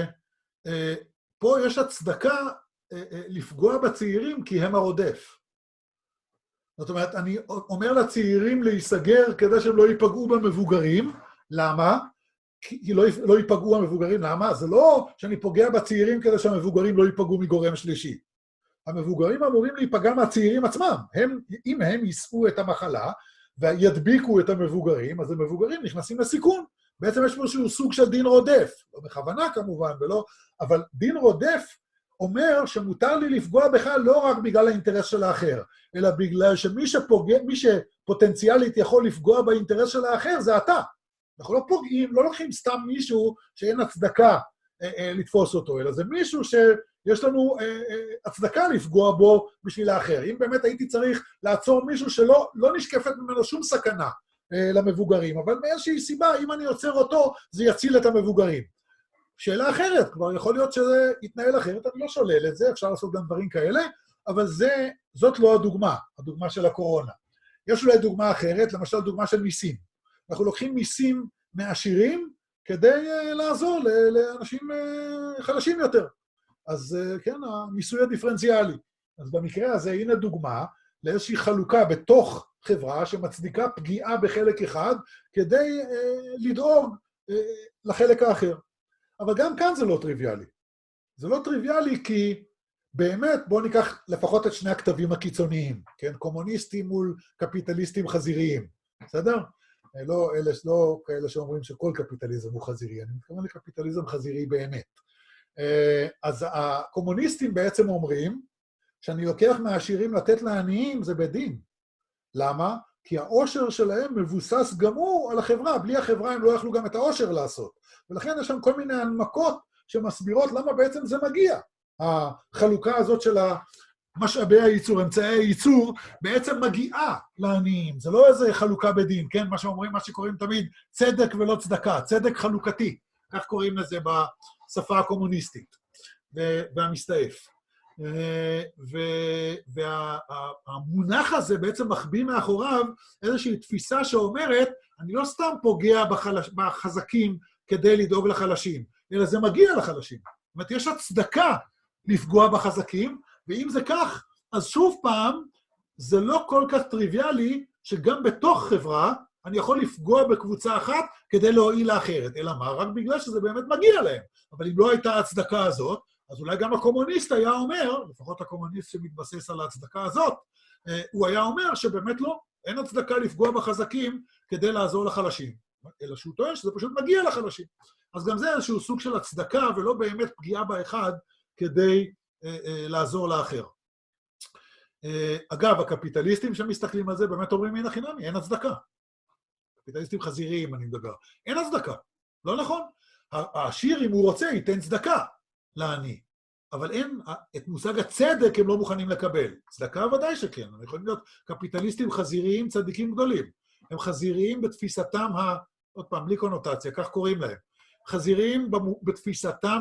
שפה יש הצדקה לפגוע בצעירים כי הם הרודף. זאת אומרת, אני אומר לצעירים להיסגר כדי שהם לא ייפגעו במבוגרים. למה? כי לא, לא ייפגעו המבוגרים. למה? זה לא שאני פוגע בצעירים כדי שהמבוגרים לא ייפגעו מגורם שלישי. המבוגרים אמורים להיפגע מהצעירים עצמם. הם, אם הם יישאו את המחלה וידביקו את המבוגרים, אז המבוגרים נכנסים לסיכון. בעצם יש משהו סוג של דין רודף. לא בכוונה כמובן, ולא, אבל דין רודף אומר שמותר לי לפגוע בך לא רק בגלל האינטרס של האחר, אלא בגלל שמי שפוגע, מי שפוטנציאלית יכול לפגוע באינטרס של האחר זה אתה. אנחנו לא פוגעים, לא לוקחים סתם מישהו שאין הצדקה אה, אה, לתפוס אותו, אלא זה מישהו שיש לנו אה, אה, הצדקה לפגוע בו בשביל האחר. אם באמת הייתי צריך לעצור מישהו שלא לא נשקפת ממנו שום סכנה אה, למבוגרים, אבל מאיזושהי סיבה, אם אני עוצר אותו, זה יציל את המבוגרים. שאלה אחרת, כבר יכול להיות שזה יתנהל אחרת, אני לא שולל את זה, אפשר לעשות גם דברים כאלה, אבל זה, זאת לא הדוגמה, הדוגמה של הקורונה. יש אולי דוגמה אחרת, למשל דוגמה של מיסים. אנחנו לוקחים מיסים מעשירים כדי uh, לעזור לאנשים uh, חלשים יותר. אז uh, כן, המיסוי הדיפרנציאלי. אז במקרה הזה, הנה דוגמה לאיזושהי חלוקה בתוך חברה שמצדיקה פגיעה בחלק אחד, כדי uh, לדאוג uh, לחלק האחר. אבל גם כאן זה לא טריוויאלי. זה לא טריוויאלי כי באמת, בואו ניקח לפחות את שני הכתבים הקיצוניים, כן? קומוניסטים מול קפיטליסטים חזיריים, בסדר? לא, אלה, לא כאלה שאומרים שכל קפיטליזם הוא חזירי, אני מתכוון לקפיטליזם חזירי באמת. אז הקומוניסטים בעצם אומרים שאני לוקח מהעשירים לתת לעניים זה בדין. למה? כי העושר שלהם מבוסס גם הוא על החברה, בלי החברה הם לא יכלו גם את העושר לעשות. ולכן יש שם כל מיני הנמקות שמסבירות למה בעצם זה מגיע. החלוקה הזאת של משאבי הייצור, אמצעי הייצור, בעצם מגיעה לעניים. זה לא איזה חלוקה בדין, כן? מה שאומרים, מה שקוראים תמיד, צדק ולא צדקה, צדק חלוקתי. כך קוראים לזה בשפה הקומוניסטית והמסתעף. והמונח הזה בעצם מחביא מאחוריו איזושהי תפיסה שאומרת, אני לא סתם פוגע בחזקים כדי לדאוג לחלשים, אלא זה מגיע לחלשים. זאת אומרת, יש הצדקה לפגוע בחזקים, ואם זה כך, אז שוב פעם, זה לא כל כך טריוויאלי שגם בתוך חברה אני יכול לפגוע בקבוצה אחת כדי להועיל לאחרת. אלא מה? רק בגלל שזה באמת מגיע להם. אבל אם לא הייתה ההצדקה הזאת, אז אולי גם הקומוניסט היה אומר, לפחות הקומוניסט שמתבסס על ההצדקה הזאת, הוא היה אומר שבאמת לא, אין הצדקה לפגוע בחזקים כדי לעזור לחלשים. אלא שהוא טוען שזה פשוט מגיע לחלשים. אז גם זה איזשהו סוג של הצדקה ולא באמת פגיעה באחד כדי אה, אה, לעזור לאחר. אה, אגב, הקפיטליסטים שמסתכלים על זה באמת אומרים מן החינמי, אין הצדקה. קפיטליסטים חזיריים אני מדבר. אין הצדקה. לא נכון. העשיר אם הוא רוצה ייתן צדקה לעני. אבל אין, את מושג הצדק הם לא מוכנים לקבל. צדקה ודאי שכן, הם יכולים להיות קפיטליסטים חזיריים צדיקים גדולים. הם חזיריים בתפיסתם, ה... עוד פעם, בלי קונוטציה, כך קוראים להם. חזיריים בתפיסתם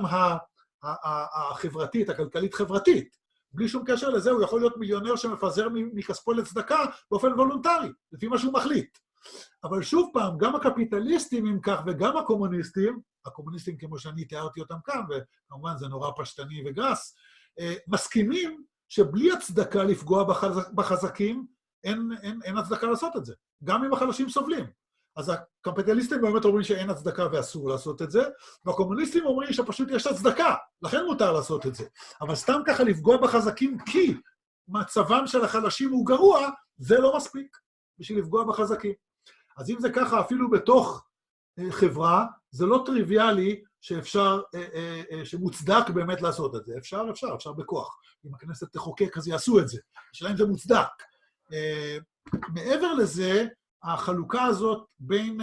החברתית, הכלכלית-חברתית. בלי שום קשר לזה, הוא יכול להיות מיליונר שמפזר מכספו לצדקה באופן וולונטרי, לפי מה שהוא מחליט. אבל שוב פעם, גם הקפיטליסטים הם כך וגם הקומוניסטים, הקומוניסטים כמו שאני תיארתי אותם כאן, וכמובן זה נורא פשטני וגס, מסכימים שבלי הצדקה לפגוע בחזקים, אין, אין, אין הצדקה לעשות את זה. גם אם החלשים סובלים. אז הקפיטליסטים באמת אומרים שאין הצדקה ואסור לעשות את זה, והקומוניסטים אומרים שפשוט יש הצדקה, לכן מותר לעשות את זה. אבל סתם ככה לפגוע בחזקים כי מצבם של החלשים הוא גרוע, זה לא מספיק בשביל לפגוע בחזקים. אז אם זה ככה, אפילו בתוך חברה, זה לא טריוויאלי שאפשר, שמוצדק באמת לעשות את זה. אפשר, אפשר, אפשר בכוח. אם הכנסת תחוקק, אז יעשו את זה. השאלה אם זה מוצדק. מעבר לזה, החלוקה הזאת בין,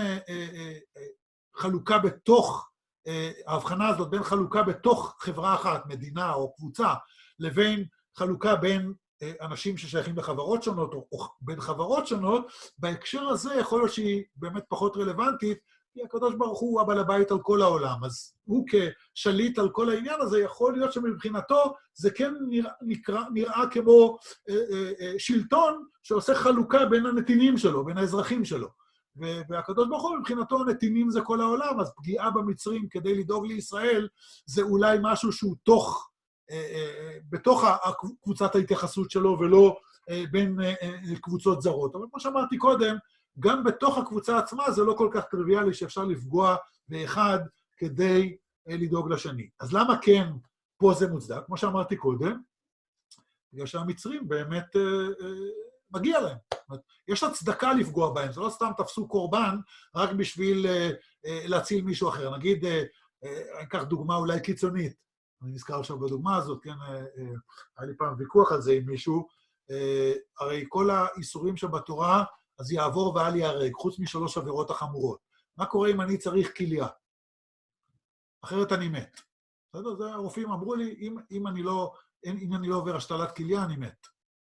חלוקה בתוך, ההבחנה הזאת בין חלוקה בתוך חברה אחת, מדינה או קבוצה, לבין חלוקה בין אנשים ששייכים לחברות שונות, או בין חברות שונות, בהקשר הזה יכול להיות שהיא באמת פחות רלוונטית, כי הקדוש ברוך הוא הבעל הבית על כל העולם, אז הוא כשליט על כל העניין הזה, יכול להיות שמבחינתו זה כן נראה, נקרא, נראה כמו אה, אה, אה, שלטון שעושה חלוקה בין הנתינים שלו, בין האזרחים שלו. והקדוש ברוך הוא מבחינתו הנתינים זה כל העולם, אז פגיעה במצרים כדי לדאוג לישראל, זה אולי משהו שהוא תוך, אה, אה, בתוך קבוצת ההתייחסות שלו, ולא אה, בין אה, אה, קבוצות זרות. אבל כמו שאמרתי קודם, גם בתוך הקבוצה עצמה זה לא כל כך טריוויאלי שאפשר לפגוע באחד כדי לדאוג לשני. אז למה כן פה זה מוצדק? כמו שאמרתי קודם, בגלל שהמצרים באמת אה, אה, מגיע להם. יש הצדקה לפגוע בהם, זה לא סתם תפסו קורבן רק בשביל אה, אה, להציל מישהו אחר. נגיד, אה, אה, אני אקח דוגמה אולי קיצונית, אני נזכר עכשיו בדוגמה הזאת, כן, אה, אה, היה לי פעם ויכוח על זה עם מישהו, אה, הרי כל האיסורים שבתורה, אז יעבור ואל ייהרג, חוץ משלוש עבירות החמורות. מה קורה אם אני צריך כליה? אחרת אני מת. בסדר? זה הרופאים אמרו לי, אם, אם, אני לא, אם אני לא עובר השתלת כליה, אני מת.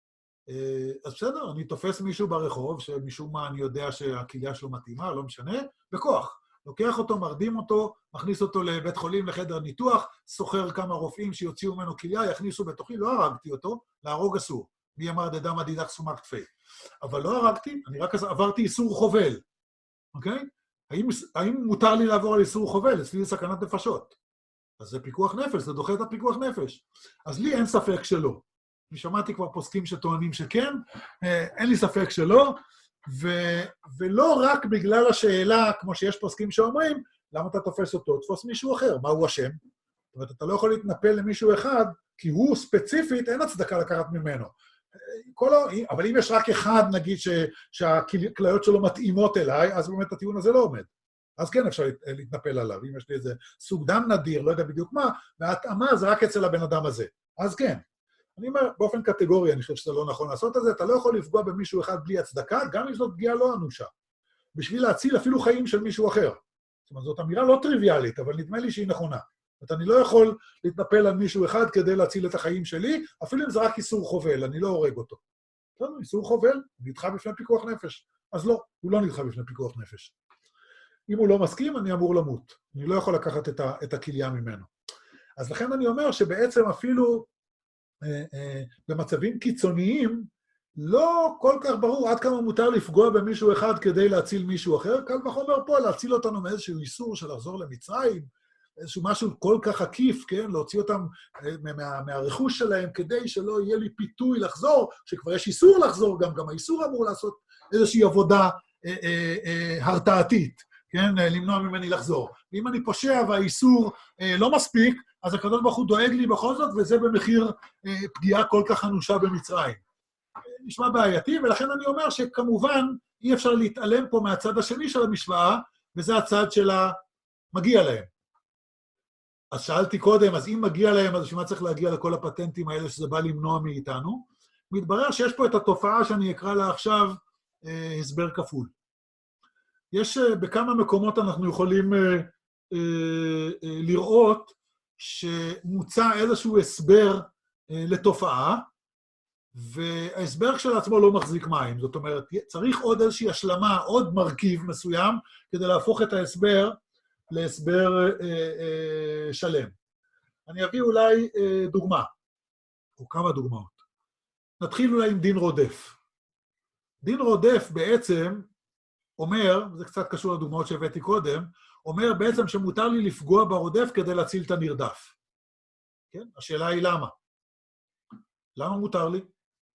אז בסדר, אני תופס מישהו ברחוב, שמשום מה אני יודע שהכליה שלו מתאימה, לא משנה, בכוח. לוקח אותו, מרדים אותו, מכניס אותו לבית חולים, לחדר ניתוח, סוחר כמה רופאים שיוציאו ממנו כליה, יכניסו בתוכי, לא הרגתי אותו, להרוג אסור. מי אמר דדם עדידך סומק תפי. אבל לא הרגתי, אני רק עברתי איסור חובל, אוקיי? האם, האם מותר לי לעבור על איסור חובל? אצלי זה סכנת נפשות. אז זה פיקוח נפש, זה דוחה את הפיקוח נפש. אז לי אין ספק שלא. אני שמעתי כבר פוסקים שטוענים שכן, אין לי ספק שלא, ו, ולא רק בגלל השאלה, כמו שיש פוסקים שאומרים, למה אתה תופס אותו? תפוס מישהו אחר, מה הוא אשם? זאת אומרת, אתה לא יכול להתנפל למישהו אחד, כי הוא ספציפית, אין הצדקה לקחת ממנו. כל ה... אבל אם יש רק אחד, נגיד, ש... שהכליות שלו מתאימות אליי, אז באמת הטיעון הזה לא עומד. אז כן אפשר להתנפל עליו. אם יש לי איזה סוג דם נדיר, לא יודע בדיוק מה, וההתאמה זה רק אצל הבן אדם הזה. אז כן. אני אומר, באופן קטגורי, אני חושב שזה לא נכון לעשות את זה, אתה לא יכול לפגוע במישהו אחד בלי הצדקה, גם אם זאת פגיעה לא אנושה. בשביל להציל אפילו חיים של מישהו אחר. זאת אומרת, זאת אמירה לא טריוויאלית, אבל נדמה לי שהיא נכונה. זאת אומרת, אני לא יכול להתנפל על מישהו אחד כדי להציל את החיים שלי, אפילו אם זה רק איסור חובל, אני לא הורג אותו. בסדר, איסור חובל, נדחה בפני פיקוח נפש. אז לא, הוא לא נדחה בפני פיקוח נפש. אם הוא לא מסכים, אני אמור למות. אני לא יכול לקחת את, ה, את הכליה ממנו. אז לכן אני אומר שבעצם אפילו אה, אה, במצבים קיצוניים, לא כל כך ברור עד כמה מותר לפגוע במישהו אחד כדי להציל מישהו אחר, קל וחומר פה, להציל אותנו מאיזשהו איסור של לחזור למצרים, איזשהו משהו כל כך עקיף, כן? להוציא אותם מה, מהרכוש שלהם כדי שלא יהיה לי פיתוי לחזור, שכבר יש איסור לחזור, גם, גם האיסור אמור לעשות איזושהי עבודה אה, אה, אה, הרתעתית, כן? למנוע ממני לחזור. ואם אני פושע והאיסור אה, לא מספיק, אז הקדוש ברוך הוא דואג לי בכל זאת, וזה במחיר אה, פגיעה כל כך אנושה במצרים. נשמע בעייתי, ולכן אני אומר שכמובן אי אפשר להתעלם פה מהצד השני של המשוואה, וזה הצד של המגיע להם. אז שאלתי קודם, אז אם מגיע להם, אז שמה צריך להגיע לכל הפטנטים האלה שזה בא למנוע מאיתנו? מתברר שיש פה את התופעה שאני אקרא לה עכשיו אה, הסבר כפול. יש אה, בכמה מקומות אנחנו יכולים אה, אה, אה, לראות שמוצע איזשהו הסבר לתופעה, וההסבר כשלעצמו לא מחזיק מים. זאת אומרת, צריך עוד איזושהי השלמה, עוד מרכיב מסוים, כדי להפוך את ההסבר להסבר אה, אה, שלם. אני אביא אולי אה, דוגמה, או כמה דוגמאות. נתחיל אולי עם דין רודף. דין רודף בעצם אומר, זה קצת קשור לדוגמאות שהבאתי קודם, אומר בעצם שמותר לי לפגוע ברודף כדי להציל את הנרדף. כן? השאלה היא למה? למה מותר לי?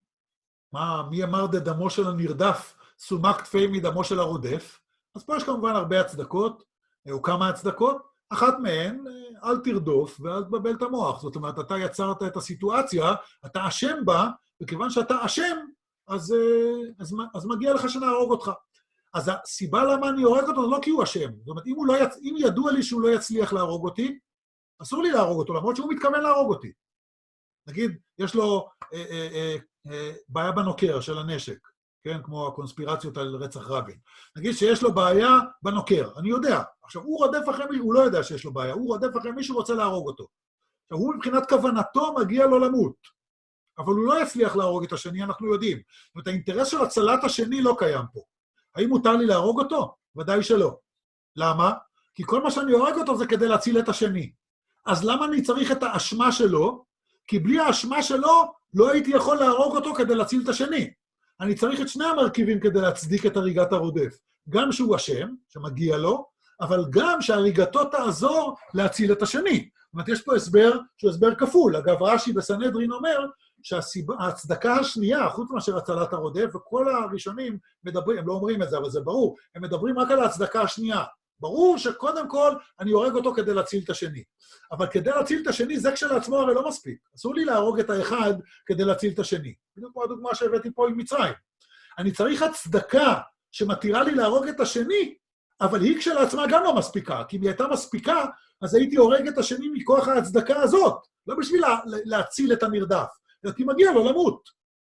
מה, מי אמר דמו של הנרדף סומק כתפי מדמו של הרודף? אז פה יש כמובן הרבה הצדקות, או כמה הצדקות. אחת מהן, אל תרדוף ואל תבלבל את המוח. זאת אומרת, אתה יצרת את הסיטואציה, אתה אשם בה, וכיוון שאתה אשם, אז, אז, אז מגיע לך שנהרוג אותך. אז הסיבה למה אני הורג אותו, זה לא כי הוא אשם. זאת אומרת, אם, הוא לא יצ... אם ידוע לי שהוא לא יצליח להרוג אותי, אסור לי להרוג אותו, למרות שהוא מתכוון להרוג אותי. נגיד, יש לו אה, אה, אה, אה, בעיה בנוקר של הנשק, כן? כמו הקונספירציות על רצח רבין. נגיד שיש לו בעיה בנוקר, אני יודע. עכשיו, הוא רודף אחרי מישהו, הוא לא יודע שיש לו בעיה, הוא רודף אחרי מישהו רוצה להרוג אותו. עכשיו, הוא מבחינת כוונתו מגיע לו למות, אבל הוא לא יצליח להרוג את השני, אנחנו יודעים. זאת אומרת, האינטרס של הצלת השני לא קיים פה. האם מותר לי להרוג אותו? ודאי שלא. למה? כי כל מה שאני הורג אותו זה כדי להציל את השני. אז למה אני צריך את האשמה שלו? כי בלי האשמה שלו לא הייתי יכול להרוג אותו כדי להציל את השני. אני צריך את שני המרכיבים כדי להצדיק את הריגת הרודף. גם שהוא אשם, שמגיע לו, אבל גם שהריגתו תעזור להציל את השני. זאת אומרת, יש פה הסבר שהוא הסבר כפול. אגב, רש"י בסנהדרין אומר שההצדקה השנייה, חוץ מאשר הצלת הרודף, וכל הראשונים מדברים, הם לא אומרים את זה, אבל זה ברור, הם מדברים רק על ההצדקה השנייה. ברור שקודם כל אני הורג אותו כדי להציל את השני. אבל כדי להציל את השני, זה כשלעצמו הרי לא מספיק. אסור לי להרוג את האחד כדי להציל את השני. בדיוק כמו הדוגמה שהבאתי פה עם מצרים. אני צריך הצדקה שמתירה לי להרוג את השני, אבל היא כשלעצמה גם לא מספיקה. כי אם היא הייתה מספיקה, אז הייתי הורג את השני מכוח ההצדקה הזאת. לא בשביל לה, להציל את הנרדף. כי מגיע לו למות.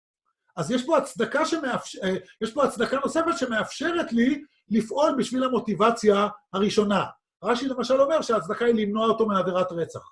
אז יש פה הצדקה שמאפשר, יש פה הצדקה נוספת שמאפשרת לי לפעול בשביל המוטיבציה הראשונה. רש"י למשל אומר שההצדקה היא למנוע אותו מעבירת רצח.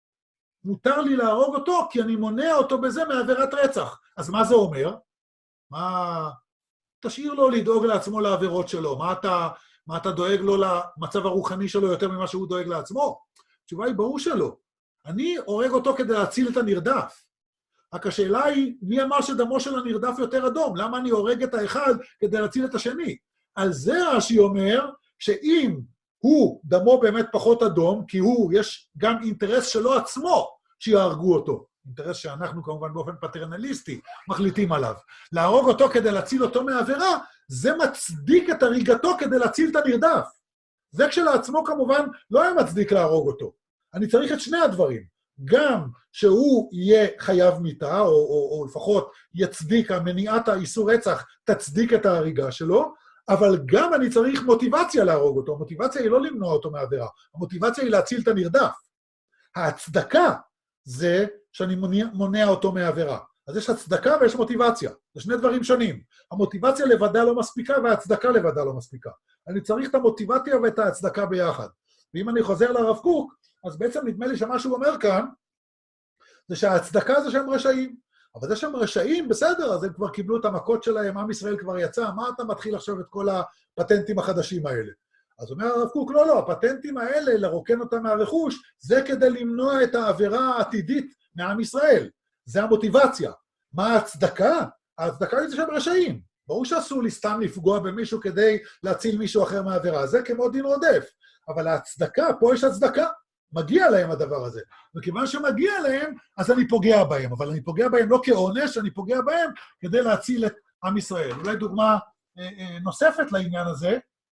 מותר לי להרוג אותו כי אני מונע אותו בזה מעבירת רצח. אז מה זה אומר? מה... תשאיר לו לדאוג לעצמו לעבירות שלו. מה אתה, מה אתה דואג לו למצב הרוחני שלו יותר ממה שהוא דואג לעצמו? התשובה היא ברור שלא. אני הורג אותו כדי להציל את הנרדף. רק השאלה היא, מי אמר שדמו של הנרדף יותר אדום? למה אני הורג את האחד כדי להציל את השני? על זה רש"י אומר שאם הוא דמו באמת פחות אדום, כי הוא, יש גם אינטרס שלו עצמו שיהרגו אותו. אינטרס שאנחנו כמובן באופן פטרנליסטי מחליטים עליו. להרוג אותו כדי להציל אותו מעבירה, זה מצדיק את הריגתו כדי להציל את הנרדף. זה כשלעצמו כמובן לא היה מצדיק להרוג אותו. אני צריך את שני הדברים. גם שהוא יהיה חייב מיתה, או, או, או לפחות יצדיק, המניעת האיסור רצח תצדיק את ההריגה שלו, אבל גם אני צריך מוטיבציה להרוג אותו. המוטיבציה היא לא למנוע אותו מעבירה, המוטיבציה היא להציל את הנרדף. ההצדקה זה שאני מונע, מונע אותו מעבירה. אז יש הצדקה ויש מוטיבציה. זה שני דברים שונים. המוטיבציה לבדה לא מספיקה וההצדקה לבדה לא מספיקה. אני צריך את המוטיבציה ואת ההצדקה ביחד. ואם אני חוזר לרב קוק, אז בעצם נדמה לי שמה שהוא אומר כאן, זה שההצדקה זה שהם רשעים. אבל זה שהם רשעים, בסדר, אז הם כבר קיבלו את המכות שלהם, עם ישראל כבר יצא, מה אתה מתחיל עכשיו את כל הפטנטים החדשים האלה? אז אומר הרב קוק, לא, לא, הפטנטים האלה, לרוקן אותם מהרכוש, זה כדי למנוע את העבירה העתידית מעם ישראל. זה המוטיבציה. מה ההצדקה? ההצדקה היא זה שהם רשעים. ברור שאסור לי סתם לפגוע במישהו כדי להציל מישהו אחר מהעבירה. זה כמו דין רודף. אבל ההצדקה, פה יש הצדקה. מגיע להם הדבר הזה. וכיוון שמגיע להם, אז אני פוגע בהם. אבל אני פוגע בהם לא כעונש, אני פוגע בהם כדי להציל את עם ישראל. אולי דוגמה אה, אה, נוספת לעניין הזה.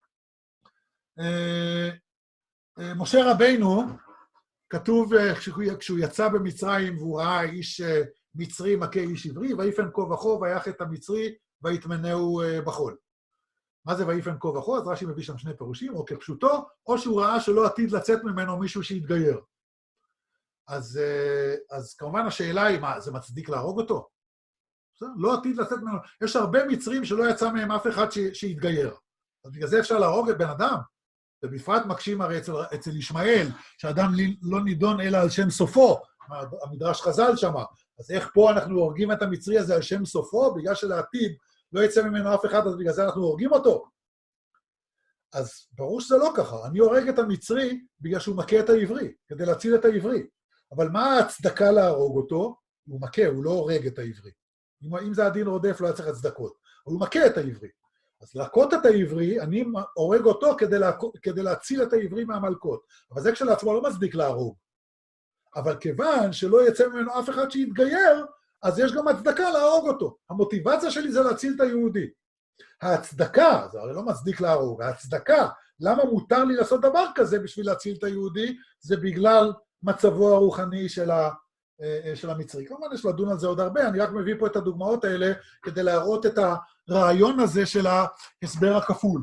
אה, אה, משה רבינו, כתוב אה, כשהוא, כשהוא יצא במצרים והוא ראה איש אה, מצרי מכה איש עברי, ויפן כה וכה ויך את המצרי ויטמנהו אה, בחול. מה זה ויפן כה וכה? אז רש"י מביא שם שני פירושים, או כפשוטו, או שהוא ראה שלא עתיד לצאת ממנו מישהו שיתגייר. אז, אז כמובן השאלה היא, מה, זה מצדיק להרוג אותו? לא עתיד לצאת ממנו. יש הרבה מצרים שלא יצא מהם אף אחד שיתגייר. אז בגלל זה אפשר להרוג את בן אדם? ובפרט מקשים הרי אצל, אצל ישמעאל, שאדם לא נידון אלא על שם סופו, המדרש חז"ל שמה, אז איך פה אנחנו הורגים את המצרי הזה על שם סופו, בגלל שלעתיד לא יצא ממנו אף אחד, אז בגלל זה אנחנו הורגים אותו. אז ברור שזה לא ככה, אני הורג את המצרי בגלל שהוא מכה את העברי, כדי להציל את העברי. אבל מה ההצדקה להרוג אותו? הוא מכה, הוא לא הורג את העברי. אם זה הדין רודף, לא היה צריך הצדקות. אבל הוא מכה את העברי. אז להכות את העברי, אני הורג אותו כדי, לה... כדי להציל את העברי מהמלכות. אבל זה כשלעצמו לא מצדיק להרוג. אבל כיוון שלא יצא ממנו אף אחד שיתגייר, אז יש גם הצדקה להרוג אותו. המוטיבציה שלי זה להציל את היהודי. ההצדקה, זה הרי לא מצדיק להרוג, ההצדקה, למה מותר לי לעשות דבר כזה בשביל להציל את היהודי, זה בגלל מצבו הרוחני של, ה, של המצרי. כלומר, יש לדון על זה עוד הרבה, אני רק מביא פה את הדוגמאות האלה, כדי להראות את הרעיון הזה של ההסבר הכפול.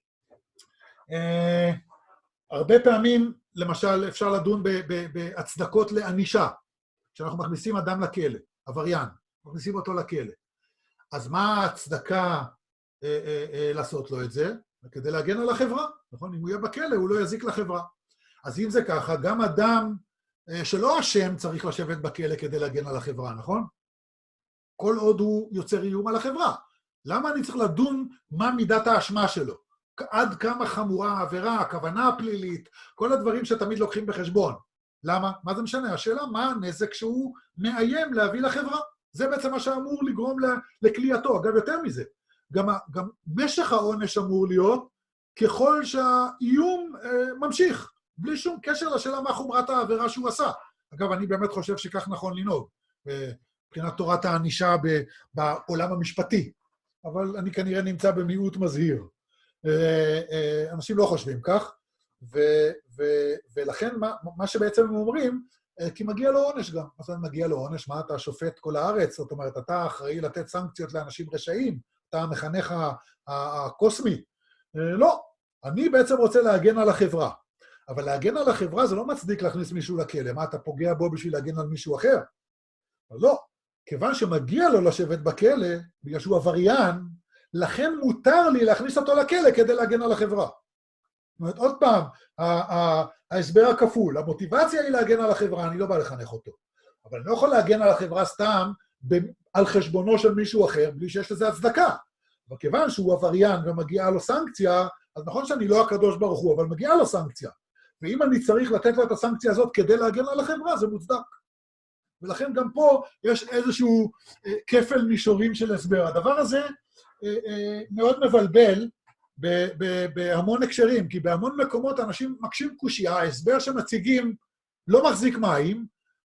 הרבה פעמים, למשל, אפשר לדון בהצדקות לענישה, כשאנחנו מכניסים אדם לכלא, עבריין, מכניסים אותו לכלא. אז מה ההצדקה אה, אה, אה, לעשות לו את זה? כדי להגן על החברה, נכון? אם הוא יהיה בכלא, הוא לא יזיק לחברה. אז אם זה ככה, גם אדם אה, שלא אשם צריך לשבת בכלא כדי להגן על החברה, נכון? כל עוד הוא יוצר איום על החברה. למה אני צריך לדון מה מידת האשמה שלו? עד כמה חמורה העבירה, הכוונה הפלילית, כל הדברים שתמיד לוקחים בחשבון. למה? מה זה משנה? השאלה, מה הנזק שהוא מאיים להביא לחברה? זה בעצם מה שאמור לגרום לכלייתו. אגב, יותר מזה, גם, גם משך העונש אמור להיות ככל שהאיום אה, ממשיך, בלי שום קשר לשאלה מה חומרת העבירה שהוא עשה. אגב, אני באמת חושב שכך נכון לנהוג, מבחינת תורת הענישה בעולם המשפטי, אבל אני כנראה נמצא במיעוט מזהיר. אה, אה, אנשים לא חושבים כך, ו, ו, ולכן מה, מה שבעצם הם אומרים, כי מגיע לו עונש גם. אז מגיע לו עונש, מה אתה שופט כל הארץ? זאת אומרת, אתה אחראי לתת סנקציות לאנשים רשעים, אתה המחנך הקוסמי. לא, אני בעצם רוצה להגן על החברה. אבל להגן על החברה זה לא מצדיק להכניס מישהו לכלא. מה, אתה פוגע בו בשביל להגן על מישהו אחר? אבל לא, כיוון שמגיע לו לשבת בכלא, בגלל שהוא עבריין, לכן מותר לי להכניס אותו לכלא כדי להגן על החברה. זאת אומרת, עוד פעם, ההסבר הכפול, המוטיבציה היא להגן על החברה, אני לא בא לחנך אותו. אבל אני לא יכול להגן על החברה סתם על חשבונו של מישהו אחר, בלי שיש לזה הצדקה. אבל כיוון שהוא עבריין ומגיעה לו סנקציה, אז נכון שאני לא הקדוש ברוך הוא, אבל מגיעה לו סנקציה. ואם אני צריך לתת לו את הסנקציה הזאת כדי להגן על החברה, זה מוצדק. ולכן גם פה יש איזשהו כפל מישורים של הסבר. הדבר הזה מאוד מבלבל, בהמון הקשרים, כי בהמון מקומות אנשים מקשים קושייה, ההסבר שמציגים לא מחזיק מים,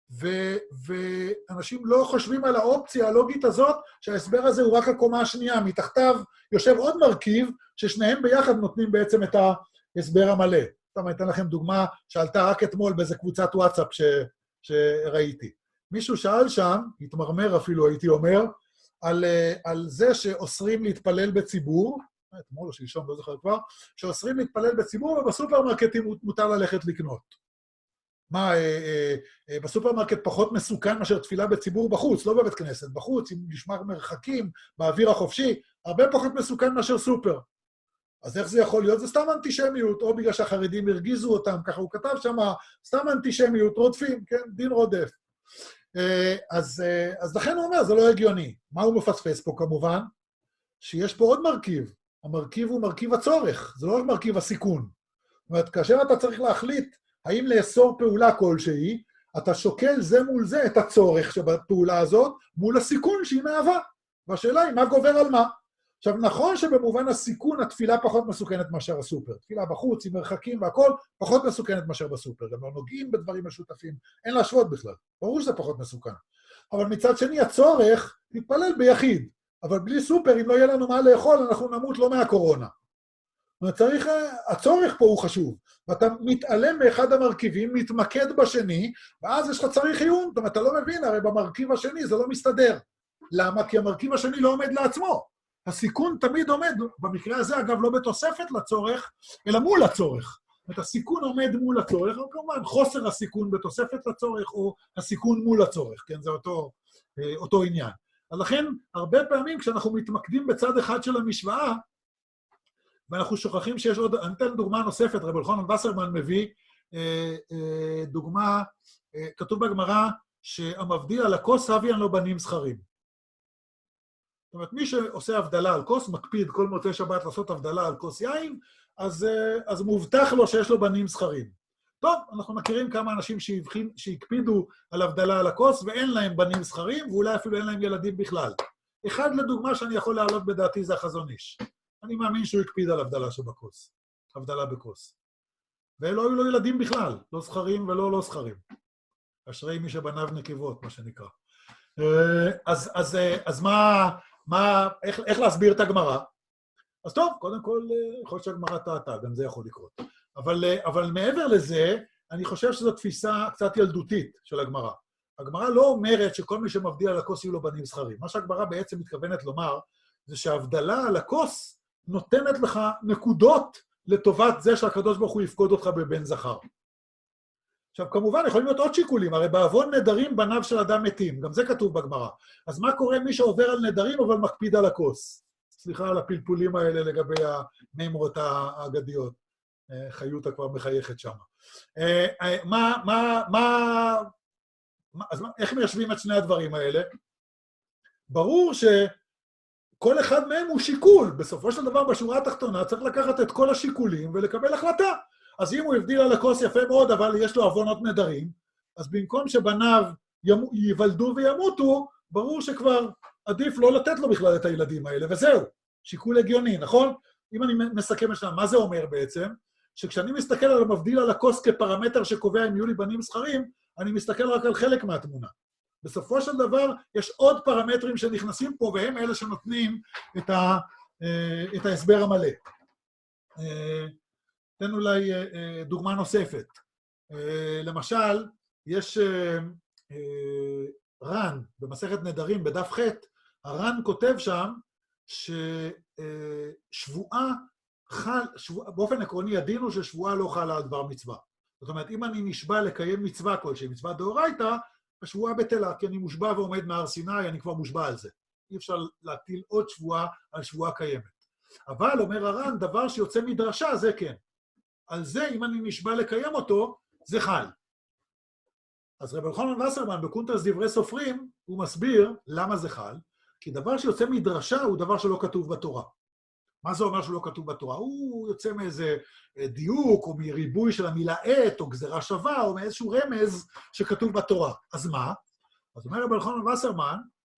ואנשים לא חושבים על האופציה הלוגית הזאת, שההסבר הזה הוא רק הקומה השנייה, מתחתיו יושב עוד מרכיב, ששניהם ביחד נותנים בעצם את ההסבר המלא. זאת אומרת, אתן לכם דוגמה שעלתה רק אתמול באיזה קבוצת וואטסאפ ש, שראיתי. מישהו שאל שם, התמרמר אפילו הייתי אומר, על, על זה שאוסרים להתפלל בציבור, אתמול או שלשום, לא זוכר כבר, שאוסרים להתפלל בציבור, ובסופרמרקטים מותר ללכת לקנות. מה, אה, אה, אה, בסופרמרקט פחות מסוכן מאשר תפילה בציבור בחוץ, לא בבית כנסת, בחוץ, עם משמר מרחקים, באוויר החופשי, הרבה פחות מסוכן מאשר סופר. אז איך זה יכול להיות? זה סתם אנטישמיות, או בגלל שהחרדים הרגיזו אותם, ככה הוא כתב שם, סתם אנטישמיות, רודפים, כן? דין רודף. אה, אז, אה, אז לכן הוא אומר, זה לא הגיוני. מה הוא מפספס פה כמובן? שיש פה עוד מרכיב. המרכיב הוא מרכיב הצורך, זה לא רק מרכיב הסיכון. זאת אומרת, כאשר אתה צריך להחליט האם לאסור פעולה כלשהי, אתה שוקל זה מול זה את הצורך שבפעולה הזאת, מול הסיכון שהיא מהווה. והשאלה היא, מה גובר על מה? עכשיו, נכון שבמובן הסיכון התפילה פחות מסוכנת מאשר הסופר. תפילה בחוץ, עם מרחקים והכל, פחות מסוכנת מאשר בסופר. גם לא נוגעים בדברים משותפים, אין להשוות בכלל. ברור שזה פחות מסוכן. אבל מצד שני, הצורך להתפלל ביחיד. אבל בלי סופר, אם לא יהיה לנו מה לאכול, אנחנו נמות לא מהקורונה. צריך, הצורך פה הוא חשוב, ואתה מתעלם מאחד המרכיבים, מתמקד בשני, ואז יש לך צריך עיון, זאת אומרת, אתה לא מבין, הרי במרכיב השני זה לא מסתדר. למה? כי המרכיב השני לא עומד לעצמו. הסיכון תמיד עומד, במקרה הזה אגב לא בתוספת לצורך, אלא מול הצורך. זאת אומרת, הסיכון עומד מול הצורך, או כמובן חוסר הסיכון בתוספת לצורך, או הסיכון מול הצורך, כן, זה אותו, אותו עניין. אז לכן, הרבה פעמים כשאנחנו מתמקדים בצד אחד של המשוואה, ואנחנו שוכחים שיש עוד, אני אתן דוגמה נוספת, רבי אלחנן וסרמן מביא אה, אה, דוגמה, אה, כתוב בגמרא, שהמבדיל על הכוס, הביאן לו בנים זכרים. זאת אומרת, מי שעושה הבדלה על כוס, מקפיד כל מוצאי שבת לעשות הבדלה על כוס יין, אז, אז מובטח לו שיש לו בנים זכרים. טוב, אנחנו מכירים כמה אנשים שהבחין, שהקפידו על הבדלה על הכוס, ואין להם בנים זכרים, ואולי אפילו אין להם ילדים בכלל. אחד לדוגמה שאני יכול להעלות בדעתי זה החזון איש. אני מאמין שהוא הקפיד על הבדלה שבכוס, הבדלה בכוס. ולא היו לו ילדים בכלל, לא זכרים ולא לא זכרים. אשרי מי שבניו נקבות, מה שנקרא. אז, אז, אז מה, מה, איך, איך להסביר את הגמרא? אז טוב, קודם כל, יכול להיות שהגמרא טעתה, גם זה יכול לקרות. אבל, אבל מעבר לזה, אני חושב שזו תפיסה קצת ילדותית של הגמרא. הגמרא לא אומרת שכל מי שמבדיל על הכוס יהיו לו בנים זכרים. מה שהגמרא בעצם מתכוונת לומר, זה שההבדלה על הכוס נותנת לך נקודות לטובת זה שהקדוש ברוך הוא יפקוד אותך בבן זכר. עכשיו, כמובן, יכולים להיות עוד שיקולים, הרי בעוון נדרים בניו של אדם מתים, גם זה כתוב בגמרא. אז מה קורה מי שעובר על נדרים, אבל מקפיד על הכוס? סליחה על הפלפולים האלה לגבי המימרות האגדיות. חיותה כבר מחייכת שם. מה, מה, מה, אז איך מיישבים את שני הדברים האלה? ברור שכל אחד מהם הוא שיקול. בסופו של דבר, בשורה התחתונה, צריך לקחת את כל השיקולים ולקבל החלטה. אז אם הוא הבדיל על הכוס יפה מאוד, אבל יש לו עוונות נדרים, אז במקום שבניו ייוולדו וימותו, ברור שכבר עדיף לא לתת לו בכלל את הילדים האלה, וזהו, שיקול הגיוני, נכון? אם אני מסכם את שלנו, מה זה אומר בעצם? שכשאני מסתכל על המבדיל על הכוס כפרמטר שקובע אם יהיו לי בנים זכרים, אני מסתכל רק על חלק מהתמונה. בסופו של דבר, יש עוד פרמטרים שנכנסים פה, והם אלה שנותנים את, ה, את ההסבר המלא. תן אולי דוגמה נוספת. למשל, יש ר"ן, במסכת נדרים, בדף ח', הר"ן כותב שם ששבועה חל, שבוע, באופן עקרוני הדין הוא ששבועה לא חלה על דבר מצווה. זאת אומרת, אם אני נשבע לקיים מצווה כלשהי, מצווה דאורייתא, השבועה בטלה, כי אני מושבע ועומד מהר סיני, אני כבר מושבע על זה. אי אפשר להטיל עוד שבועה על שבועה קיימת. אבל, אומר הר"ן, דבר שיוצא מדרשה, זה כן. על זה, אם אני נשבע לקיים אותו, זה חל. אז רבי אלחנן וסרמן, בקונטרס דברי סופרים, הוא מסביר למה זה חל, כי דבר שיוצא מדרשה הוא דבר שלא כתוב בתורה. מה זה אומר שלא כתוב בתורה? הוא יוצא מאיזה דיוק, או מריבוי של המילה עת, או גזרה שווה, או מאיזשהו רמז שכתוב בתורה. אז מה? אז אומר רבי אלחנן וסרמן,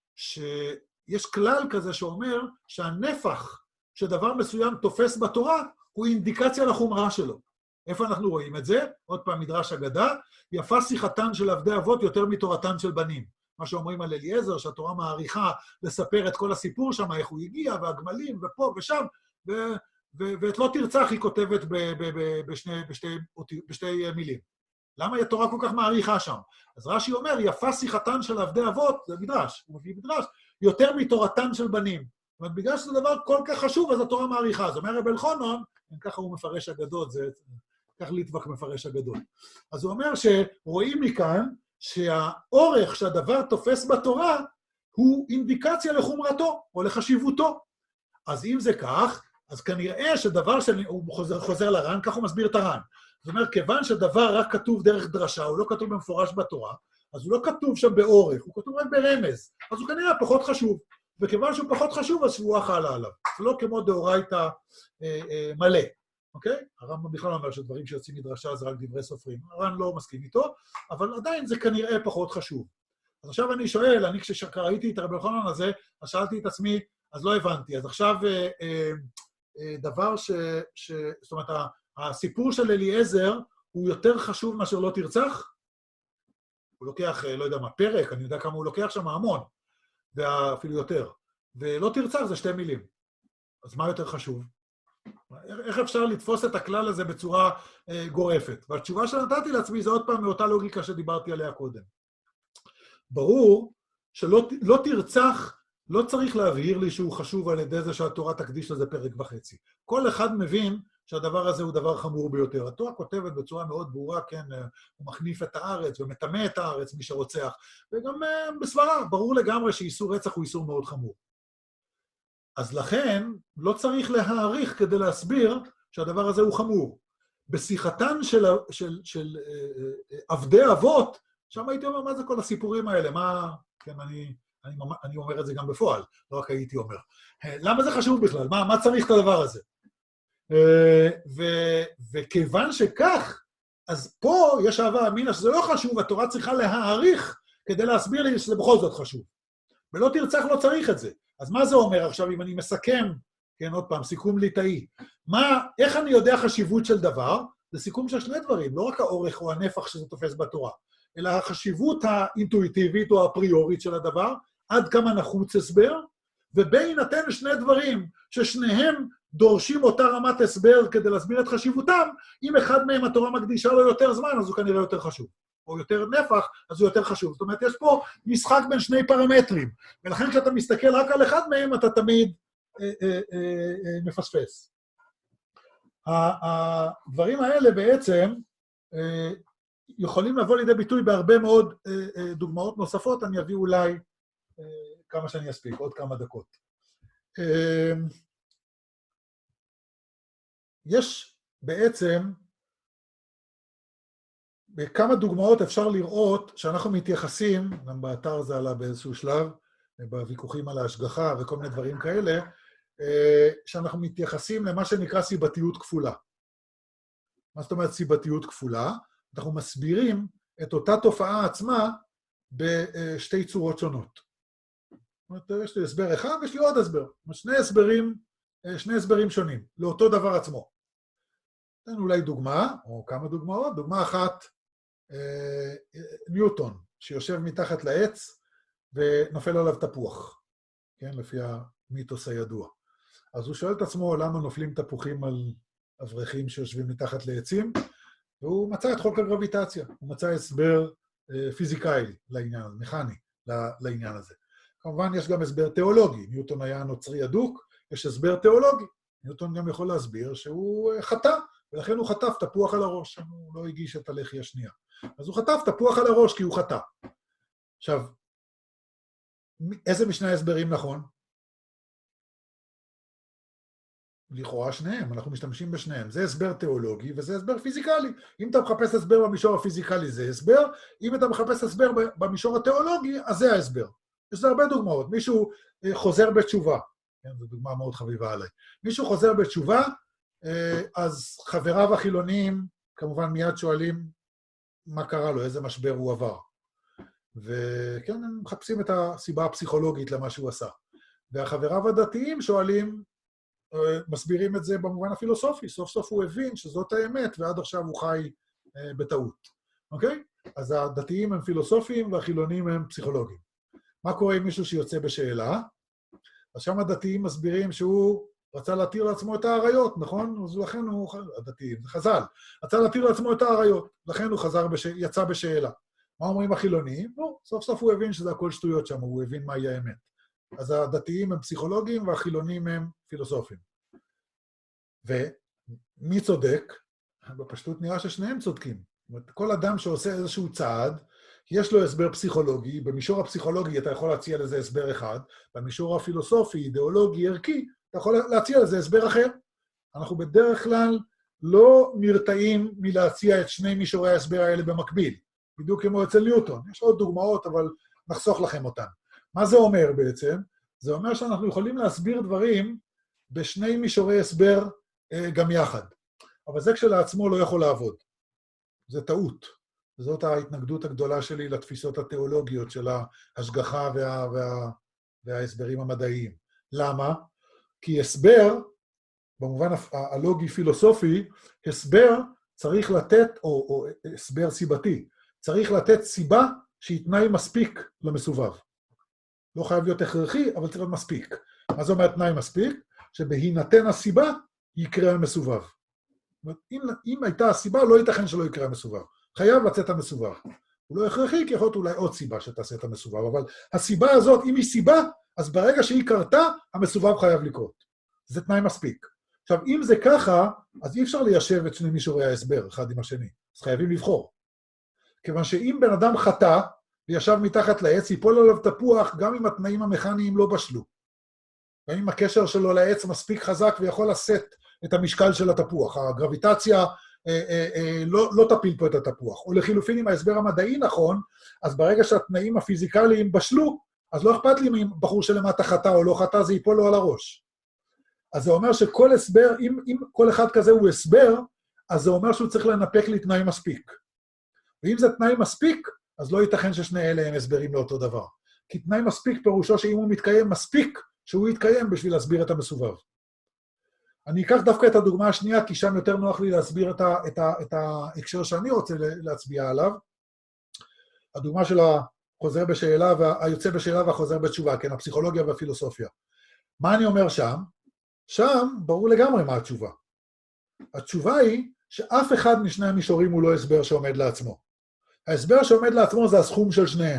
שיש כלל כזה שאומר שהנפח שדבר מסוים תופס בתורה, הוא אינדיקציה לחומרה שלו. איפה אנחנו רואים את זה? עוד פעם, מדרש אגדה, יפה שיחתן של עבדי אבות יותר מתורתן של בנים. מה שאומרים על אליעזר, שהתורה מעריכה לספר את כל הסיפור שם, איך הוא הגיע, והגמלים, ופה ושם, ו- ו- ואת לא תרצח היא כותבת ב- ב- ב- בשני, בשתי, בשתי מילים. למה התורה כל כך מעריכה שם? אז רש"י אומר, יפה שיחתן של עבדי אבות, זה מדרש, הוא מביא מדרש, יותר מתורתן של בנים. זאת אומרת, בגלל שזה דבר כל כך חשוב, אז התורה מעריכה. זאת אומרת, רבי אלחנן, ככה הוא מפרש אגדות, זה כך ליטבק מפרש אגדות. אז הוא אומר שרואים מכאן שהאורך שהדבר תופס בתורה הוא אינדיקציה לחומרתו או לחשיבותו. אז אם זה כך, אז כנראה שדבר שהוא חוזר, חוזר לר"ן, כך הוא מסביר את הר"ן. זאת אומרת, כיוון שדבר רק כתוב דרך דרשה, הוא לא כתוב במפורש בתורה, אז הוא לא כתוב שם באורך, הוא כתוב רק ברמז. אז הוא כנראה פחות חשוב. וכיוון שהוא פחות חשוב, אז שבועה חלה עליו. זה לא כמו דאורייתא אה, אה, מלא. אוקיי? הרמב"ם בכלל אומר שדברים שיוצאים מדרשה זה רק דברי סופרים. הר"ן לא מסכים איתו, אבל עדיין זה כנראה פחות חשוב. אז עכשיו אני שואל, אני כשראיתי את רבי אלחנן הזה, אז שאלתי את עצמי, אז לא הבנתי. אז עכשיו אה, אה, אה, דבר ש, ש... זאת אומרת, הסיפור של אליעזר הוא יותר חשוב מאשר לא תרצח? הוא לוקח, לא יודע מה, פרק, אני יודע כמה הוא לוקח שם, המון, ואפילו יותר. ולא תרצח זה שתי מילים. אז מה יותר חשוב? איך אפשר לתפוס את הכלל הזה בצורה אה, גורפת? והתשובה שנתתי לעצמי זה עוד פעם מאותה לוגיקה שדיברתי עליה קודם. ברור שלא לא תרצח, לא צריך להבהיר לי שהוא חשוב על ידי זה שהתורה תקדיש לזה פרק וחצי. כל אחד מבין שהדבר הזה הוא דבר חמור ביותר. התורה כותבת בצורה מאוד ברורה, כן, הוא מכניף את הארץ ומטמא את הארץ מי שרוצח, וגם אה, בסברה, ברור לגמרי שאיסור רצח הוא איסור מאוד חמור. אז לכן לא צריך להעריך כדי להסביר שהדבר הזה הוא חמור. בשיחתן של, של, של עבדי אבות, שם הייתי אומר, מה זה כל הסיפורים האלה? מה, כן, אני, אני, אני אומר את זה גם בפועל, לא רק הייתי אומר. למה זה חשוב בכלל? מה, מה צריך את הדבר הזה? ו, וכיוון שכך, אז פה יש אהבה אמינה שזה לא חשוב, התורה צריכה להעריך כדי להסביר לי שזה בכל זאת חשוב. ולא תרצח לא צריך את זה. אז מה זה אומר עכשיו אם אני מסכם, כן, עוד פעם, סיכום ליטאי. מה, איך אני יודע חשיבות של דבר? זה סיכום של שני דברים, לא רק האורך או הנפח שזה תופס בתורה, אלא החשיבות האינטואיטיבית או הפריורית של הדבר, עד כמה נחוץ הסבר, ובהינתן שני דברים ששניהם דורשים אותה רמת הסבר כדי להסביר את חשיבותם, אם אחד מהם התורה מקדישה לו יותר זמן, אז הוא כנראה יותר חשוב. או יותר נפח, אז הוא יותר חשוב. זאת אומרת, יש פה משחק בין שני פרמטרים, ולכן כשאתה מסתכל רק על אחד מהם, אתה תמיד אה, אה, אה, מפספס. הדברים האלה בעצם אה, יכולים לבוא לידי ביטוי בהרבה מאוד אה, אה, דוגמאות נוספות, אני אביא אולי אה, כמה שאני אספיק, עוד כמה דקות. אה, יש בעצם, בכמה דוגמאות אפשר לראות שאנחנו מתייחסים, גם באתר זה עלה באיזשהו שלב, בוויכוחים על ההשגחה וכל מיני דברים כאלה, שאנחנו מתייחסים למה שנקרא סיבתיות כפולה. מה זאת אומרת סיבתיות כפולה? אנחנו מסבירים את אותה תופעה עצמה בשתי צורות שונות. זאת אומרת, יש לי הסבר אחד ויש לי עוד הסבר. שני הסברים, שני הסברים שונים, לאותו דבר עצמו. נתן אולי דוגמה, או כמה דוגמאות. דוגמה אחת, ניוטון, שיושב מתחת לעץ ונופל עליו תפוח, כן, לפי המיתוס הידוע. אז הוא שואל את עצמו למה נופלים תפוחים על אברכים שיושבים מתחת לעצים, והוא מצא את חוק הגרביטציה, הוא מצא הסבר פיזיקאי לעניין הזה, מכני לעניין הזה. כמובן יש גם הסבר תיאולוגי, ניוטון היה נוצרי אדוק, יש הסבר תיאולוגי, ניוטון גם יכול להסביר שהוא חטא, ולכן הוא חטף תפוח על הראש, הוא לא הגיש את הלחי השנייה. אז הוא חטף תפוח על הראש כי הוא חטא. עכשיו, איזה משני ההסברים נכון? לכאורה שניהם, אנחנו משתמשים בשניהם. זה הסבר תיאולוגי וזה הסבר פיזיקלי. אם אתה מחפש הסבר במישור הפיזיקלי זה הסבר, אם אתה מחפש הסבר במישור התיאולוגי, אז זה ההסבר. יש הרבה דוגמאות. מישהו חוזר בתשובה, כן, זו דוגמה מאוד חביבה עליי. מישהו חוזר בתשובה, אז חבריו החילונים כמובן מיד שואלים מה קרה לו, איזה משבר הוא עבר. וכן, הם מחפשים את הסיבה הפסיכולוגית למה שהוא עשה. והחבריו הדתיים שואלים, מסבירים את זה במובן הפילוסופי, סוף סוף הוא הבין שזאת האמת, ועד עכשיו הוא חי בטעות. אוקיי? אז הדתיים הם פילוסופיים והחילונים הם פסיכולוגיים. מה קורה עם מישהו שיוצא בשאלה? אז שם הדתיים מסבירים שהוא רצה להתיר לעצמו את העריות, נכון? אז לכן הוא, הדתיים, זה חז"ל, רצה להתיר לעצמו את העריות, לכן הוא חזר, בש... יצא בשאלה. מה אומרים החילונים? לא, סוף סוף הוא הבין שזה הכל שטויות שם, הוא הבין מהי האמת. אז הדתיים הם פסיכולוגים והחילונים הם פילוסופים. ומי צודק? בפשטות נראה ששניהם צודקים. זאת אומרת, כל אדם שעושה איזשהו צעד, יש לו הסבר פסיכולוגי, במישור הפסיכולוגי אתה יכול להציע לזה הסבר אחד, במישור הפילוסופי, אידיאולוגי, ערכי, אתה יכול להציע לזה הסבר אחר. אנחנו בדרך כלל לא נרתעים מלהציע את שני מישורי ההסבר האלה במקביל, בדיוק כמו אצל ניוטון. יש עוד דוגמאות, אבל נחסוך לכם אותן. מה זה אומר בעצם? זה אומר שאנחנו יכולים להסביר דברים בשני מישורי הסבר גם יחד. אבל זה כשלעצמו לא יכול לעבוד. זה טעות. זאת ההתנגדות הגדולה שלי לתפיסות התיאולוגיות של ההשגחה וה, וה, וההסברים המדעיים. למה? כי הסבר, במובן הלוגי-פילוסופי, הסבר צריך לתת, או, או הסבר סיבתי, צריך לתת סיבה שהיא תנאי מספיק למסובב. לא חייב להיות הכרחי, אבל צריך להיות מספיק. מה זה אומר תנאי מספיק? שבהינתן הסיבה יקרה המסובב. אם, אם הייתה הסיבה, לא ייתכן שלא יקרה המסובב. חייב לצאת המסובב. הוא לא הכרחי, כי יכול להיות אולי עוד סיבה שתעשה את המסובב, אבל הסיבה הזאת, אם היא סיבה, אז ברגע שהיא קרתה, המסובב חייב לקרות. זה תנאי מספיק. עכשיו, אם זה ככה, אז אי אפשר ליישב את שני מישורי ההסבר, אחד עם השני. אז חייבים לבחור. כיוון שאם בן אדם חטא, וישב מתחת לעץ, ייפול עליו תפוח, גם אם התנאים המכניים לא בשלו. ואם הקשר שלו לעץ מספיק חזק ויכול לשאת את המשקל של התפוח. הגרביטציה אה, אה, אה, לא, לא תפיל פה את התפוח. או לחילופין, אם ההסבר המדעי נכון, אז ברגע שהתנאים הפיזיקליים בשלו, אז לא אכפת לי אם בחור שלמטה חטא או לא חטא, זה ייפול לו על הראש. אז זה אומר שכל הסבר, אם, אם כל אחד כזה הוא הסבר, אז זה אומר שהוא צריך לנפק לי תנאי מספיק. ואם זה תנאי מספיק, אז לא ייתכן ששני אלה הם הסברים לאותו דבר. כי תנאי מספיק פירושו שאם הוא מתקיים מספיק, שהוא יתקיים בשביל להסביר את המסובב. אני אקח דווקא את הדוגמה השנייה, כי שם יותר נוח לי להסביר את, ה, את, ה, את ההקשר שאני רוצה להצביע עליו. הדוגמה של החוזר בשאלה, היוצא בשאלה והחוזר בתשובה, כן, הפסיכולוגיה והפילוסופיה. מה אני אומר שם? שם ברור לגמרי מה התשובה. התשובה היא שאף אחד משני המישורים הוא לא הסבר שעומד לעצמו. ההסבר שעומד לעצמו זה הסכום של שניהם.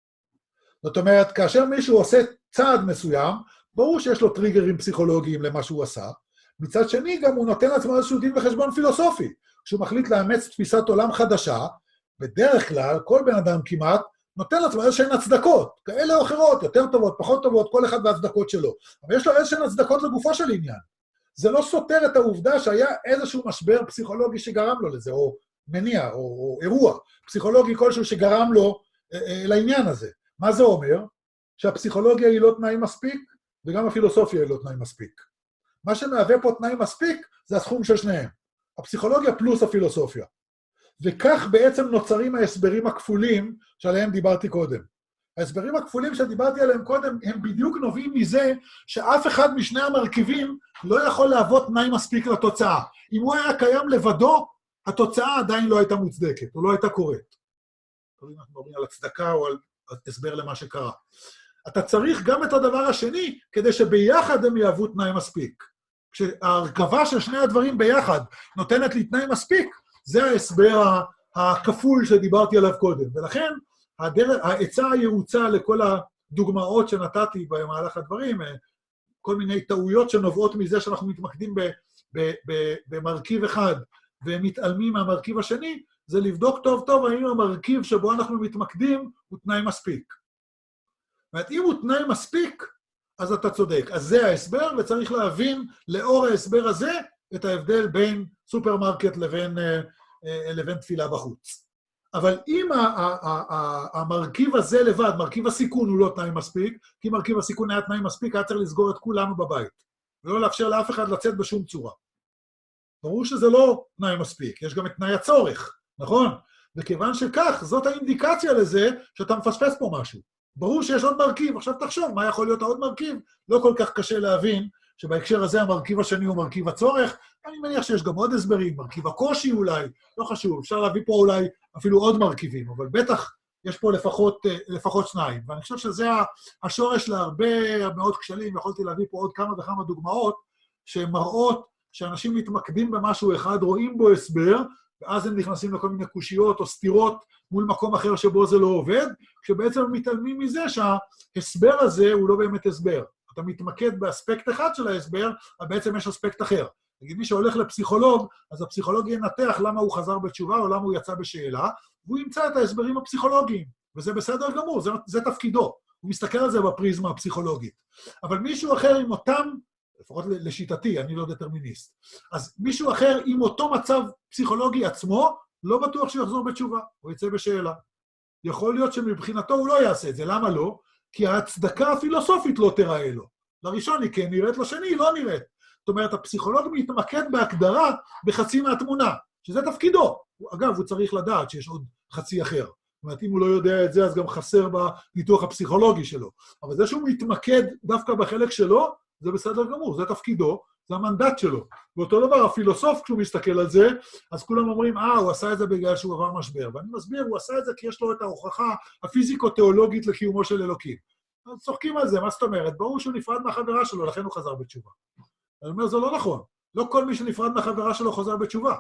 זאת אומרת, כאשר מישהו עושה צעד מסוים, ברור שיש לו טריגרים פסיכולוגיים למה שהוא עשה. מצד שני, גם הוא נותן לעצמו איזשהו דין וחשבון פילוסופי. כשהוא מחליט לאמץ תפיסת עולם חדשה, בדרך כלל, כל בן אדם כמעט, נותן לעצמו איזשהן הצדקות, כאלה או אחרות, יותר טובות, פחות טובות, כל אחד והצדקות שלו. אבל יש לו איזשהן הצדקות לגופו של עניין. זה לא סותר את העובדה שהיה איזשהו משבר פסיכולוגי שגרם לו לזה, או מניע, או, או אירוע פסיכולוגי כלשהו שגרם לו אה, אה, לעניין הזה. מה זה אומר? שהפסיכולוגיה היא לא תנאי מספיק, וגם הפילוסופיה היא לא תנאי מספיק. מה שמהווה פה תנאי מספיק, זה הסכום של שניהם. הפסיכולוגיה פלוס הפילוסופיה. וכך בעצם נוצרים ההסברים הכפולים שעליהם דיברתי קודם. ההסברים הכפולים שדיברתי עליהם קודם, הם בדיוק נובעים מזה שאף אחד משני המרכיבים לא יכול להוות תנאי מספיק לתוצאה. אם הוא היה קיים לבדו, התוצאה עדיין לא הייתה מוצדקת, או לא הייתה קורית. אנחנו מדברים על הצדקה או על הסבר למה שקרה. אתה צריך גם את הדבר השני, כדי שביחד הם יהוו תנאי מספיק. כשההרכבה של שני הדברים ביחד נותנת לי תנאי מספיק, זה ההסבר הכפול שדיברתי עליו קודם. ולכן, העצה הייעוצה לכל הדוגמאות שנתתי במהלך הדברים, כל מיני טעויות שנובעות מזה שאנחנו מתמקדים במרכיב אחד ומתעלמים מהמרכיב השני, זה לבדוק טוב טוב האם המרכיב שבו אנחנו מתמקדים הוא תנאי מספיק. זאת אומרת, אם הוא תנאי מספיק, אז אתה צודק. אז זה ההסבר, וצריך להבין לאור ההסבר הזה את ההבדל בין סופרמרקט לבין, לבין תפילה בחוץ. אבל אם המרכיב הזה לבד, מרכיב הסיכון הוא לא תנאי מספיק, כי מרכיב הסיכון היה תנאי מספיק, היה צריך לסגור את כולנו בבית, ולא לאפשר לאף אחד לצאת בשום צורה. ברור שזה לא תנאי מספיק, יש גם את תנאי הצורך, נכון? וכיוון שכך, זאת האינדיקציה לזה שאתה מפספס פה משהו. ברור שיש עוד מרכיב, עכשיו תחשוב, מה יכול להיות עוד מרכיב? לא כל כך קשה להבין שבהקשר הזה המרכיב השני הוא מרכיב הצורך, אני מניח שיש גם עוד הסברים, מרכיב הקושי אולי, לא חשוב, אפשר להביא פה אולי אפילו עוד מרכיבים, אבל בטח יש פה לפחות, לפחות שניים, ואני חושב שזה השורש להרבה מאוד כשלים, יכולתי להביא פה עוד כמה וכמה דוגמאות, שמראות שאנשים מתמקדים במשהו אחד, רואים בו הסבר, ואז הם נכנסים לכל מיני קושיות או סתירות מול מקום אחר שבו זה לא עובד, כשבעצם הם מתעלמים מזה שההסבר הזה הוא לא באמת הסבר. אתה מתמקד באספקט אחד של ההסבר, אבל בעצם יש אספקט אחר. נגיד, מי שהולך לפסיכולוג, אז הפסיכולוג ינתח למה הוא חזר בתשובה או למה הוא יצא בשאלה, והוא ימצא את ההסברים הפסיכולוגיים, וזה בסדר גמור, זה, זה תפקידו. הוא מסתכל על זה בפריזמה הפסיכולוגית. אבל מישהו אחר עם אותם, לפחות לשיטתי, אני לא דטרמיניסט, אז מישהו אחר עם אותו מצב פסיכולוגי עצמו, לא בטוח שיחזור בתשובה, הוא יצא בשאלה. יכול להיות שמבחינתו הוא לא יעשה את זה, למה לא? כי ההצדקה הפילוסופית לא תראה לו. לראשון היא כן נראית, לשני היא לא נראית. זאת אומרת, הפסיכולוג מתמקד בהגדרה בחצי מהתמונה, שזה תפקידו. אגב, הוא צריך לדעת שיש עוד חצי אחר. זאת אומרת, אם הוא לא יודע את זה, אז גם חסר בניתוח הפסיכולוגי שלו. אבל זה שהוא מתמקד דווקא בחלק שלו, זה בסדר גמור, זה תפקידו, זה המנדט שלו. ואותו דבר, הפילוסוף, כשהוא מסתכל על זה, אז כולם אומרים, אה, הוא עשה את זה בגלל שהוא עבר משבר. ואני מסביר, הוא עשה את זה כי יש לו את ההוכחה הפיזיקו-תיאולוגית לקיומו של אלוקים. אז צוחקים על זה, מה זאת אומרת? ברור שהוא נפרד מהחברה שלו, לכן הוא חזר בתשובה. אני אומר, זה לא נכון. לא כל מי שנפרד מהחברה שלו חוזר בתשובה.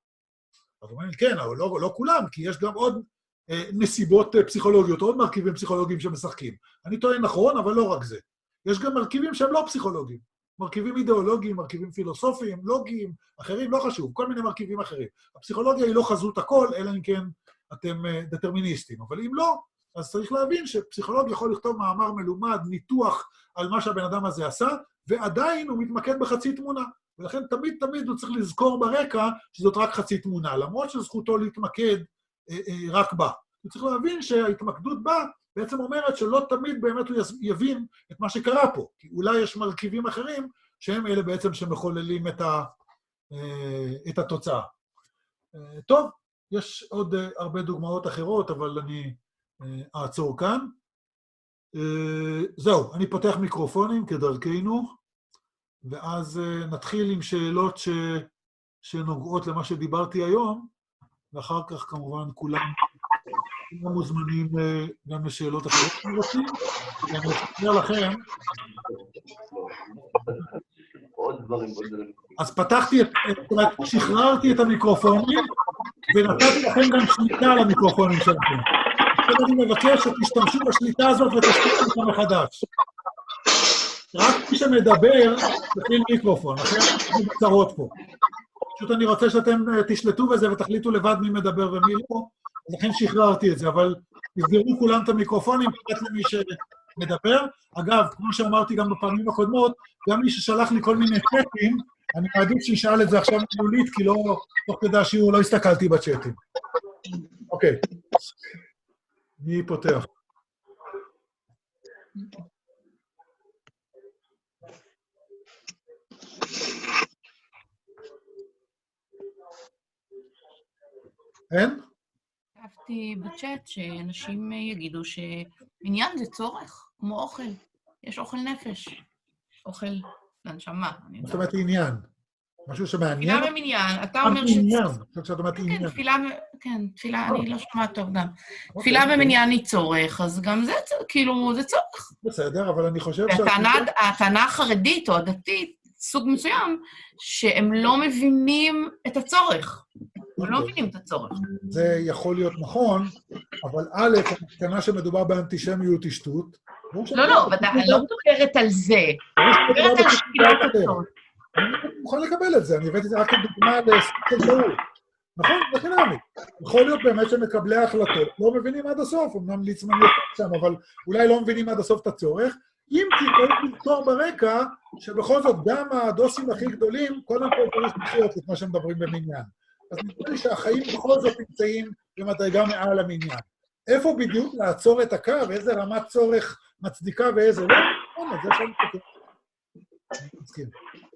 אז אומרים, כן, אבל לא, לא כולם, כי יש גם עוד אה, נסיבות אה, פסיכולוגיות, עוד מרכיבים פסיכולוגיים שמשחקים. אני טוען נכון, אבל לא רק זה. יש גם מרכיבים שהם לא פסיכולוגיים. מרכיבים אידיאולוגיים, מרכיבים פילוסופיים, לוגיים, אחרים, לא חשוב, כל מיני מרכיבים אחרים. הפסיכולוגיה היא לא חזות הכל, אלא אם כן אתם דטרמיניסטים. אבל אם לא, אז צריך להבין שפסיכולוג יכול לכתוב מאמר מלומד, ניתוח על מה שהבן אדם הזה עשה, ועדיין הוא מתמקד בחצי תמונה. ולכן תמיד תמיד הוא צריך לזכור ברקע שזאת רק חצי תמונה, למרות שזכותו להתמקד אה, אה, רק בה. הוא צריך להבין שההתמקדות בה בעצם אומרת שלא תמיד באמת הוא יבין את מה שקרה פה, כי אולי יש מרכיבים אחרים שהם אלה בעצם שמחוללים את, ה, אה, את התוצאה. אה, טוב, יש עוד אה, הרבה דוגמאות אחרות, אבל אני אה, אעצור כאן. אה, זהו, אני פותח מיקרופונים כדרכנו, ואז uh, נתחיל עם שאלות ש... שנוגעות למה שדיברתי היום, ואחר כך כמובן כולם, כולם מוזמנים uh, גם לשאלות אחרות שרוצים, ואני אספר לכם. אז פתחתי, את, את, שחררתי את המיקרופונים, ונתתי לכם גם שליטה על המיקרופונים שלכם. עכשיו אני מבקש שתשתמשו בשליטה הזאת ותשתמשו אותה מחדש. רק מי שמדבר, תפעיל מיקרופון, אחרי אני בצרות פה. פשוט אני רוצה שאתם תשלטו בזה ותחליטו לבד מי מדבר ומי לא, אז לכן שחררתי את זה, אבל תסגרו כולם את המיקרופונים, פרט למי שמדבר. אגב, כמו שאמרתי גם בפעמים הקודמות, גם מי ששלח לי כל מיני צ'אטים, אני מעדיף שישאל את זה עכשיו מילולית, כי לא, תוך כדי השיעור לא הסתכלתי בצ'אטים. אוקיי. מי פותח? אין? כתבתי בצ'אט שאנשים יגידו שמניין זה צורך, כמו אוכל. יש אוכל נפש. אוכל לנשמה. זאת אומרת עניין. משהו שמעניין? תפילה במניין. אתה אומר ש... עניין. זאת אומרת עניין. כן, תפילה, כן, תפילה, אני לא שומעת טוב גם. תפילה במניין היא צורך, אז גם זה, כאילו, זה צורך. בסדר, אבל אני חושב ש... והטענה החרדית או הדתית, סוג מסוים, שהם לא מבינים את הצורך. הם לא מבינים את הצורך. זה יכול להיות נכון, אבל א', המסקנה שמדובר באנטישמיות היא שטות. לא, לא, אני לא מדברת על זה. אני מדברת על שקילת הצורך. אני מוכן לקבל את זה, אני הבאתי את זה רק כדוגמה לסוג של טעות. נכון? זה חינמי. יכול להיות באמת שמקבלי ההחלטות לא מבינים עד הסוף, אמנם ליצמן יותר שם, אבל אולי לא מבינים עד הסוף את הצורך. אם כי צריך לזכור ברקע, שבכל זאת גם הדוסים הכי גדולים, קודם כל צריך לחיות את מה שמדברים במניין. אז נראה לי שהחיים בכל זאת נמצאים במדרגה מעל המניין. איפה בדיוק לעצור את הקו, איזה רמת צורך מצדיקה ואיזה לא? נכון, זה שאני חושב. אני מסכים.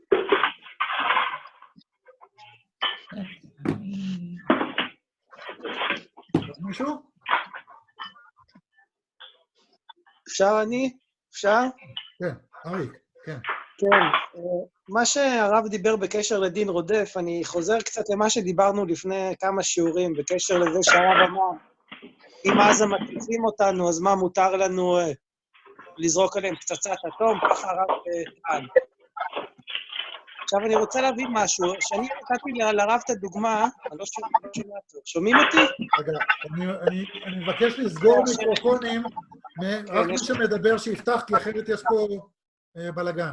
מישהו? אפשר אני? אפשר? כן, אריק, כן. כן, מה שהרב דיבר בקשר לדין רודף, אני חוזר קצת למה שדיברנו לפני כמה שיעורים, בקשר לזה שהרב אמר, אם עזה מתקיפים אותנו, אז מה מותר לנו לזרוק עליהם פצצת אטום? ככה הרב טען. עכשיו אני רוצה להבין משהו, שאני נתתי לרב את הדוגמה, אני לא שומע טוב, שומעים אותי? רגע, אני מבקש לסגור מיקרופונים, רק מי שמדבר שיפתח, כי אחרת יש פה בלגן.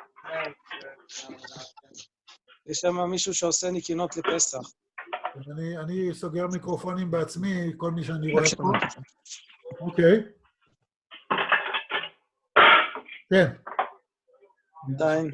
יש שם מישהו שעושה ניקיונות לפסח. אני סוגר מיקרופונים בעצמי, כל מי שאני רואה פה. אוקיי. כן. עדיין.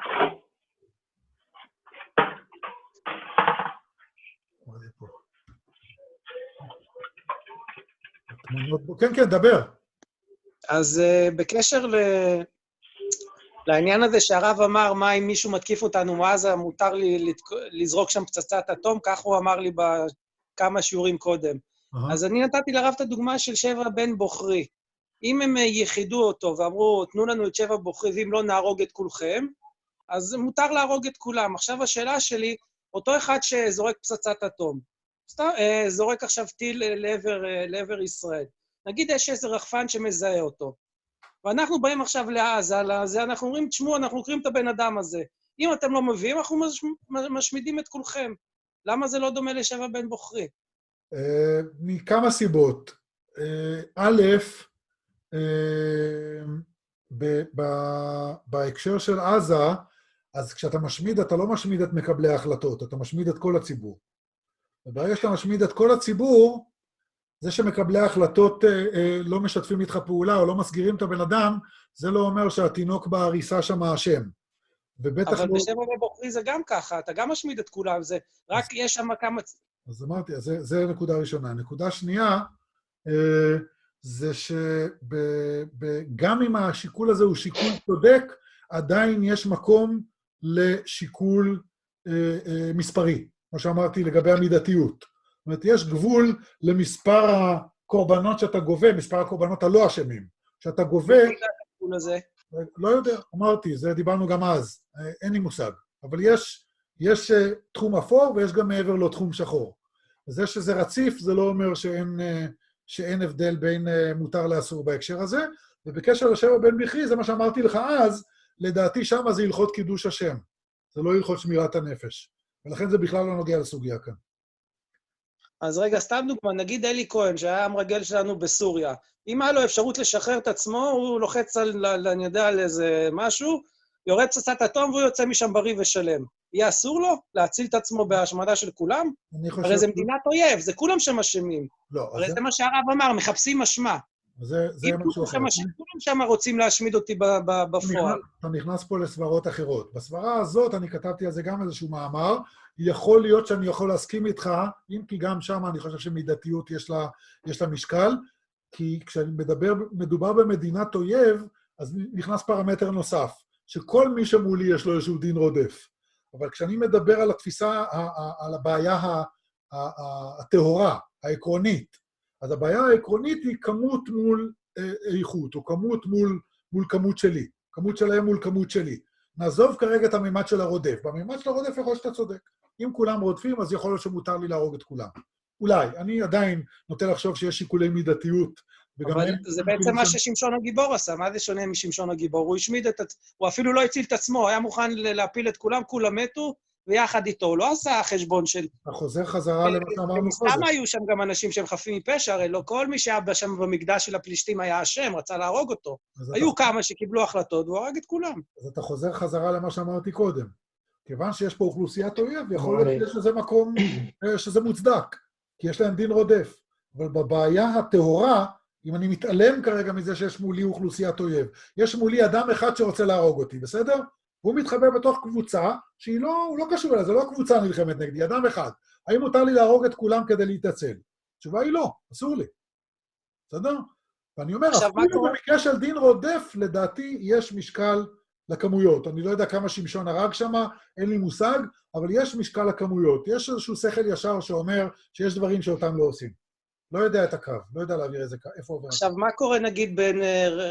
כן, כן, דבר. אז בקשר ל... לעניין הזה שהרב אמר, מה אם מישהו מתקיף אותנו מעזה, מותר לי לזרוק שם פצצת אטום, כך הוא אמר לי בכמה שיעורים קודם. Uh-huh. אז אני נתתי לרב את הדוגמה של שבע בן בוחרי. אם הם ייחידו אותו ואמרו, תנו לנו את שבע בוחרי, ואם לא נהרוג את כולכם, אז מותר להרוג את כולם. עכשיו השאלה שלי, אותו אחד שזורק פצצת אטום, סתם, זורק עכשיו טיל לעבר, לעבר ישראל. נגיד יש איזה רחפן שמזהה אותו. ואנחנו באים עכשיו לעזה, לזה, אנחנו אומרים, תשמעו, אנחנו קוראים את הבן אדם הזה. אם אתם לא מביאים, אנחנו משמידים את כולכם. למה זה לא דומה לשבע בן בוחרי? מכמה סיבות. א', בהקשר של עזה, אז כשאתה משמיד, אתה לא משמיד את מקבלי ההחלטות, אתה משמיד את כל הציבור. וברגע שאתה משמיד את כל הציבור, זה שמקבלי ההחלטות אה, אה, לא משתפים איתך פעולה או לא מסגירים את הבן אדם, זה לא אומר שהתינוק בהריסה שם האשם. ובטח אבל לא... בשבע בבוקרי זה גם ככה, אתה גם משמיד את כולם, זה רק אז, יש שם כמה... אז אמרתי, אז זה, זה נקודה ראשונה. נקודה שנייה, אה, זה שגם אם השיקול הזה הוא שיקול צודק, עדיין יש מקום לשיקול אה, אה, מספרי, כמו שאמרתי לגבי המידתיות. זאת אומרת, יש גבול למספר הקורבנות שאתה גובה, מספר הקורבנות הלא אשמים. שאתה גובה... לא יודע, אמרתי, זה דיברנו גם אז, אין לי מושג. אבל יש, יש תחום אפור ויש גם מעבר לו תחום שחור. זה שזה רציף, זה לא אומר שאין, שאין הבדל בין מותר לאסור בהקשר הזה, ובקשר לשבע בן בכרי, זה מה שאמרתי לך אז, לדעתי שם זה הלכות קידוש השם. זה לא הלכות שמירת הנפש. ולכן זה בכלל לא נוגע לסוגיה כאן. אז רגע, סתם דוגמה, נגיד אלי כהן, שהיה המרגל שלנו בסוריה, אם היה לו אפשרות לשחרר את עצמו, הוא לוחץ על, אני יודע, על איזה משהו, יורד פצצת אטום והוא יוצא משם בריא ושלם. יהיה אסור לו להציל את עצמו בהשמדה של כולם? הרי זה מדינת אויב, זה כולם שם אשמים. לא, הרי זה מה שהרב אמר, מחפשים אשמה. זה, זה משהו אחר. כולם שם רוצים להשמיד אותי בפועל. אתה נכנס פה לסברות אחרות. בסברה הזאת, אני כתבתי על זה גם איזשהו מאמר, יכול להיות שאני יכול להסכים איתך, אם כי גם שם אני חושב שמידתיות יש לה, יש לה משקל, כי כשאני מדבר, מדובר במדינת אויב, אז נכנס פרמטר נוסף, שכל מי שמולי יש לו איזשהו דין רודף. אבל כשאני מדבר על התפיסה, על הבעיה הטהורה, העקרונית, אז הבעיה העקרונית היא כמות מול איכות, או כמות מול, מול כמות שלי, כמות שלהם מול כמות שלי. נעזוב כרגע את הממד של הרודף. בממד של הרודף יכול שאתה צודק. אם כולם רודפים, אז יכול להיות שמותר לי להרוג את כולם. אולי, אני עדיין נוטה לחשוב שיש שיקולי מידתיות. אבל זה בעצם מה ששמשון הגיבור עשה. מה זה שונה משמשון הגיבור? הוא השמיד את... הוא אפילו לא הציל את עצמו, הוא היה מוכן להפיל את כולם, כולם מתו, ויחד איתו. הוא לא עשה חשבון של... אתה חוזר חזרה למה שאמרנו קודם. סתם היו שם גם אנשים שהם חפים מפשע, הרי לא כל מי שהיה שם במקדש של הפלישתים היה אשם, רצה להרוג אותו. היו כמה שקיבלו החלטות, והוא הרג את כולם. אז אתה חוזר חזרה למה שאמרתי קודם. כיוון שיש פה אוכלוסיית אויב, יכול להיות שזה מקום שזה מוצדק, כי יש להם דין רודף. אבל בבעיה הטהורה, אם אני מתעלם כרגע מזה שיש מולי אוכלוסיית אויב, יש מולי אדם אחד שרוצה להרוג אותי, בסדר? הוא מתחבא בתוך קבוצה שהיא לא, הוא לא קשור אליה, זה לא קבוצה נלחמת נגדי, אדם אחד. האם מותר לי להרוג את כולם כדי להתעצל? התשובה היא לא, אסור לי. בסדר? ואני אומר, אפילו במקרה של דין רודף, לדעתי יש משקל לכמויות. אני לא יודע כמה שמשון הרג שם, אין לי מושג, אבל יש משקל לכמויות. יש איזשהו שכל ישר שאומר שיש דברים שאותם לא עושים. לא יודע את הקו, לא יודע להעביר איזה קו, איפה עובר. עכשיו, מה קורה נגיד בין,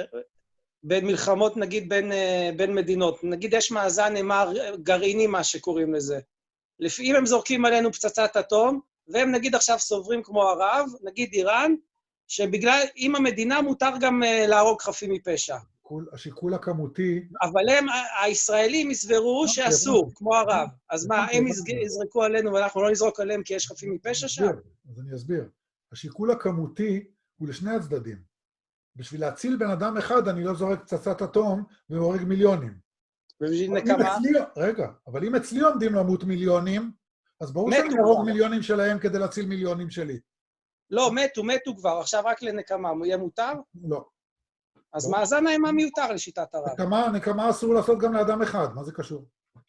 בין מלחמות, נגיד בין, בין מדינות? נגיד יש מאזן נאמר גרעיני, מה שקוראים לזה. לפעמים הם זורקים עלינו פצצת אטום, והם נגיד עכשיו סוברים כמו ערב, נגיד איראן, שבגלל, אם המדינה מותר גם להרוג חפים מפשע. השיקול הכמותי... אבל הם, הישראלים יסברו שאסור, כמו ערב. אז מה, הם יזרקו עלינו ואנחנו לא נזרוק עליהם כי יש חפים מפשע שם? אז אני אסביר. השיקול הכמותי הוא לשני הצדדים. בשביל להציל בן אדם אחד, אני לא זורק פצצת אטום והורג מיליונים. ובשביל נקמה? רגע, אבל אם אצלי עומדים למות מיליונים, אז ברור שאני ארוג מיליונים שלהם כדי להציל מיליונים שלי. לא, מתו, מתו כבר, עכשיו רק לנקמה, הוא יהיה מותר? לא. אז מאזן האימה מיותר לשיטת הרב. נקמה, נקמה אסור לעשות גם לאדם אחד, מה זה קשור?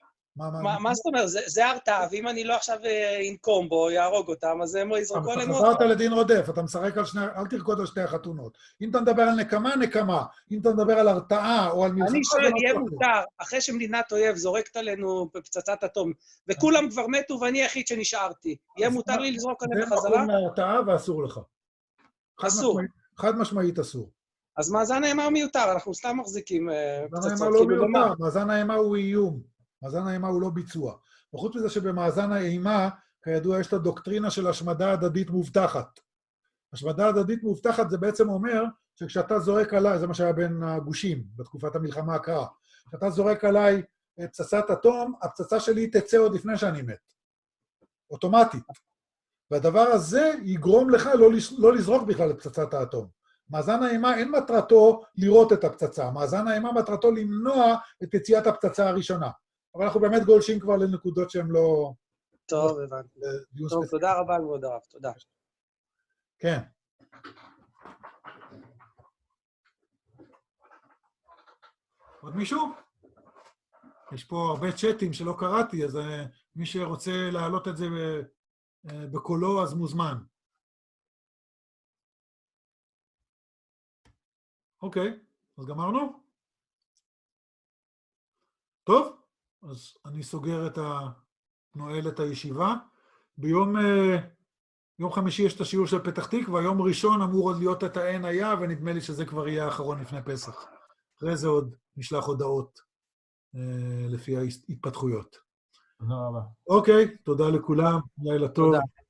מה זאת אומרת? זה הרתעה, ואם אני לא עכשיו אינקום בו, יהרוג אותם, אז הם יזרקו עלינו אותם. אתה חזרת לדין רודף, אתה משחק על שני, אל תרקוד על שתי החתונות. אם אתה מדבר על נקמה, נקמה. אם אתה מדבר על הרתעה או על מלחמה... אני שואל, יהיה מותר, אחרי שמדינת אויב זורקת עלינו פצצת אטום, וכולם כבר מתו ואני היחיד שנשארתי, יהיה מותר לי לזרוק עליהם בחזרה? זה מקום להרתעה ואסור לך. אסור. חד משמעית אסור. אז מאזן האימה מיותר, אנחנו סתם מחזיקים פצצות. מאזן האימה לא מיותר, מאזן האימה הוא איום. מאזן האימה הוא לא ביצוע. וחוץ מזה שבמאזן האימה, כידוע, יש את הדוקטרינה של השמדה הדדית מובטחת. השמדה הדדית מובטחת זה בעצם אומר שכשאתה זורק עליי, זה מה שהיה בין הגושים בתקופת המלחמה הקרה, כשאתה זורק עליי פצצת אטום, הפצצה שלי תצא עוד לפני שאני מת. אוטומטית. והדבר הזה יגרום לך לא, לא לזרוק בכלל את פצצת האטום. מאזן האימה אין מטרתו לראות את הפצצה, מאזן האימה מטרתו למנוע את יציאת הפצצה הראשונה. אבל אנחנו באמת גולשים כבר לנקודות שהן לא... טוב, הבנתי. טוב, תודה רבה, כבוד הרב, תודה. כן. עוד מישהו? יש פה הרבה צ'אטים שלא קראתי, אז uh, מי שרוצה להעלות את זה uh, בקולו, אז מוזמן. אוקיי, אז גמרנו? טוב, אז אני סוגר את ה... נועל את הישיבה. ביום uh, יום חמישי יש את השיעור של פתח תקווה, יום ראשון אמור עוד להיות את העין היה, ונדמה לי שזה כבר יהיה האחרון לפני פסח. אחרי זה עוד נשלח הודעות uh, לפי ההתפתחויות. תודה רבה. אוקיי, תודה לכולם, לילה טוב. תודה.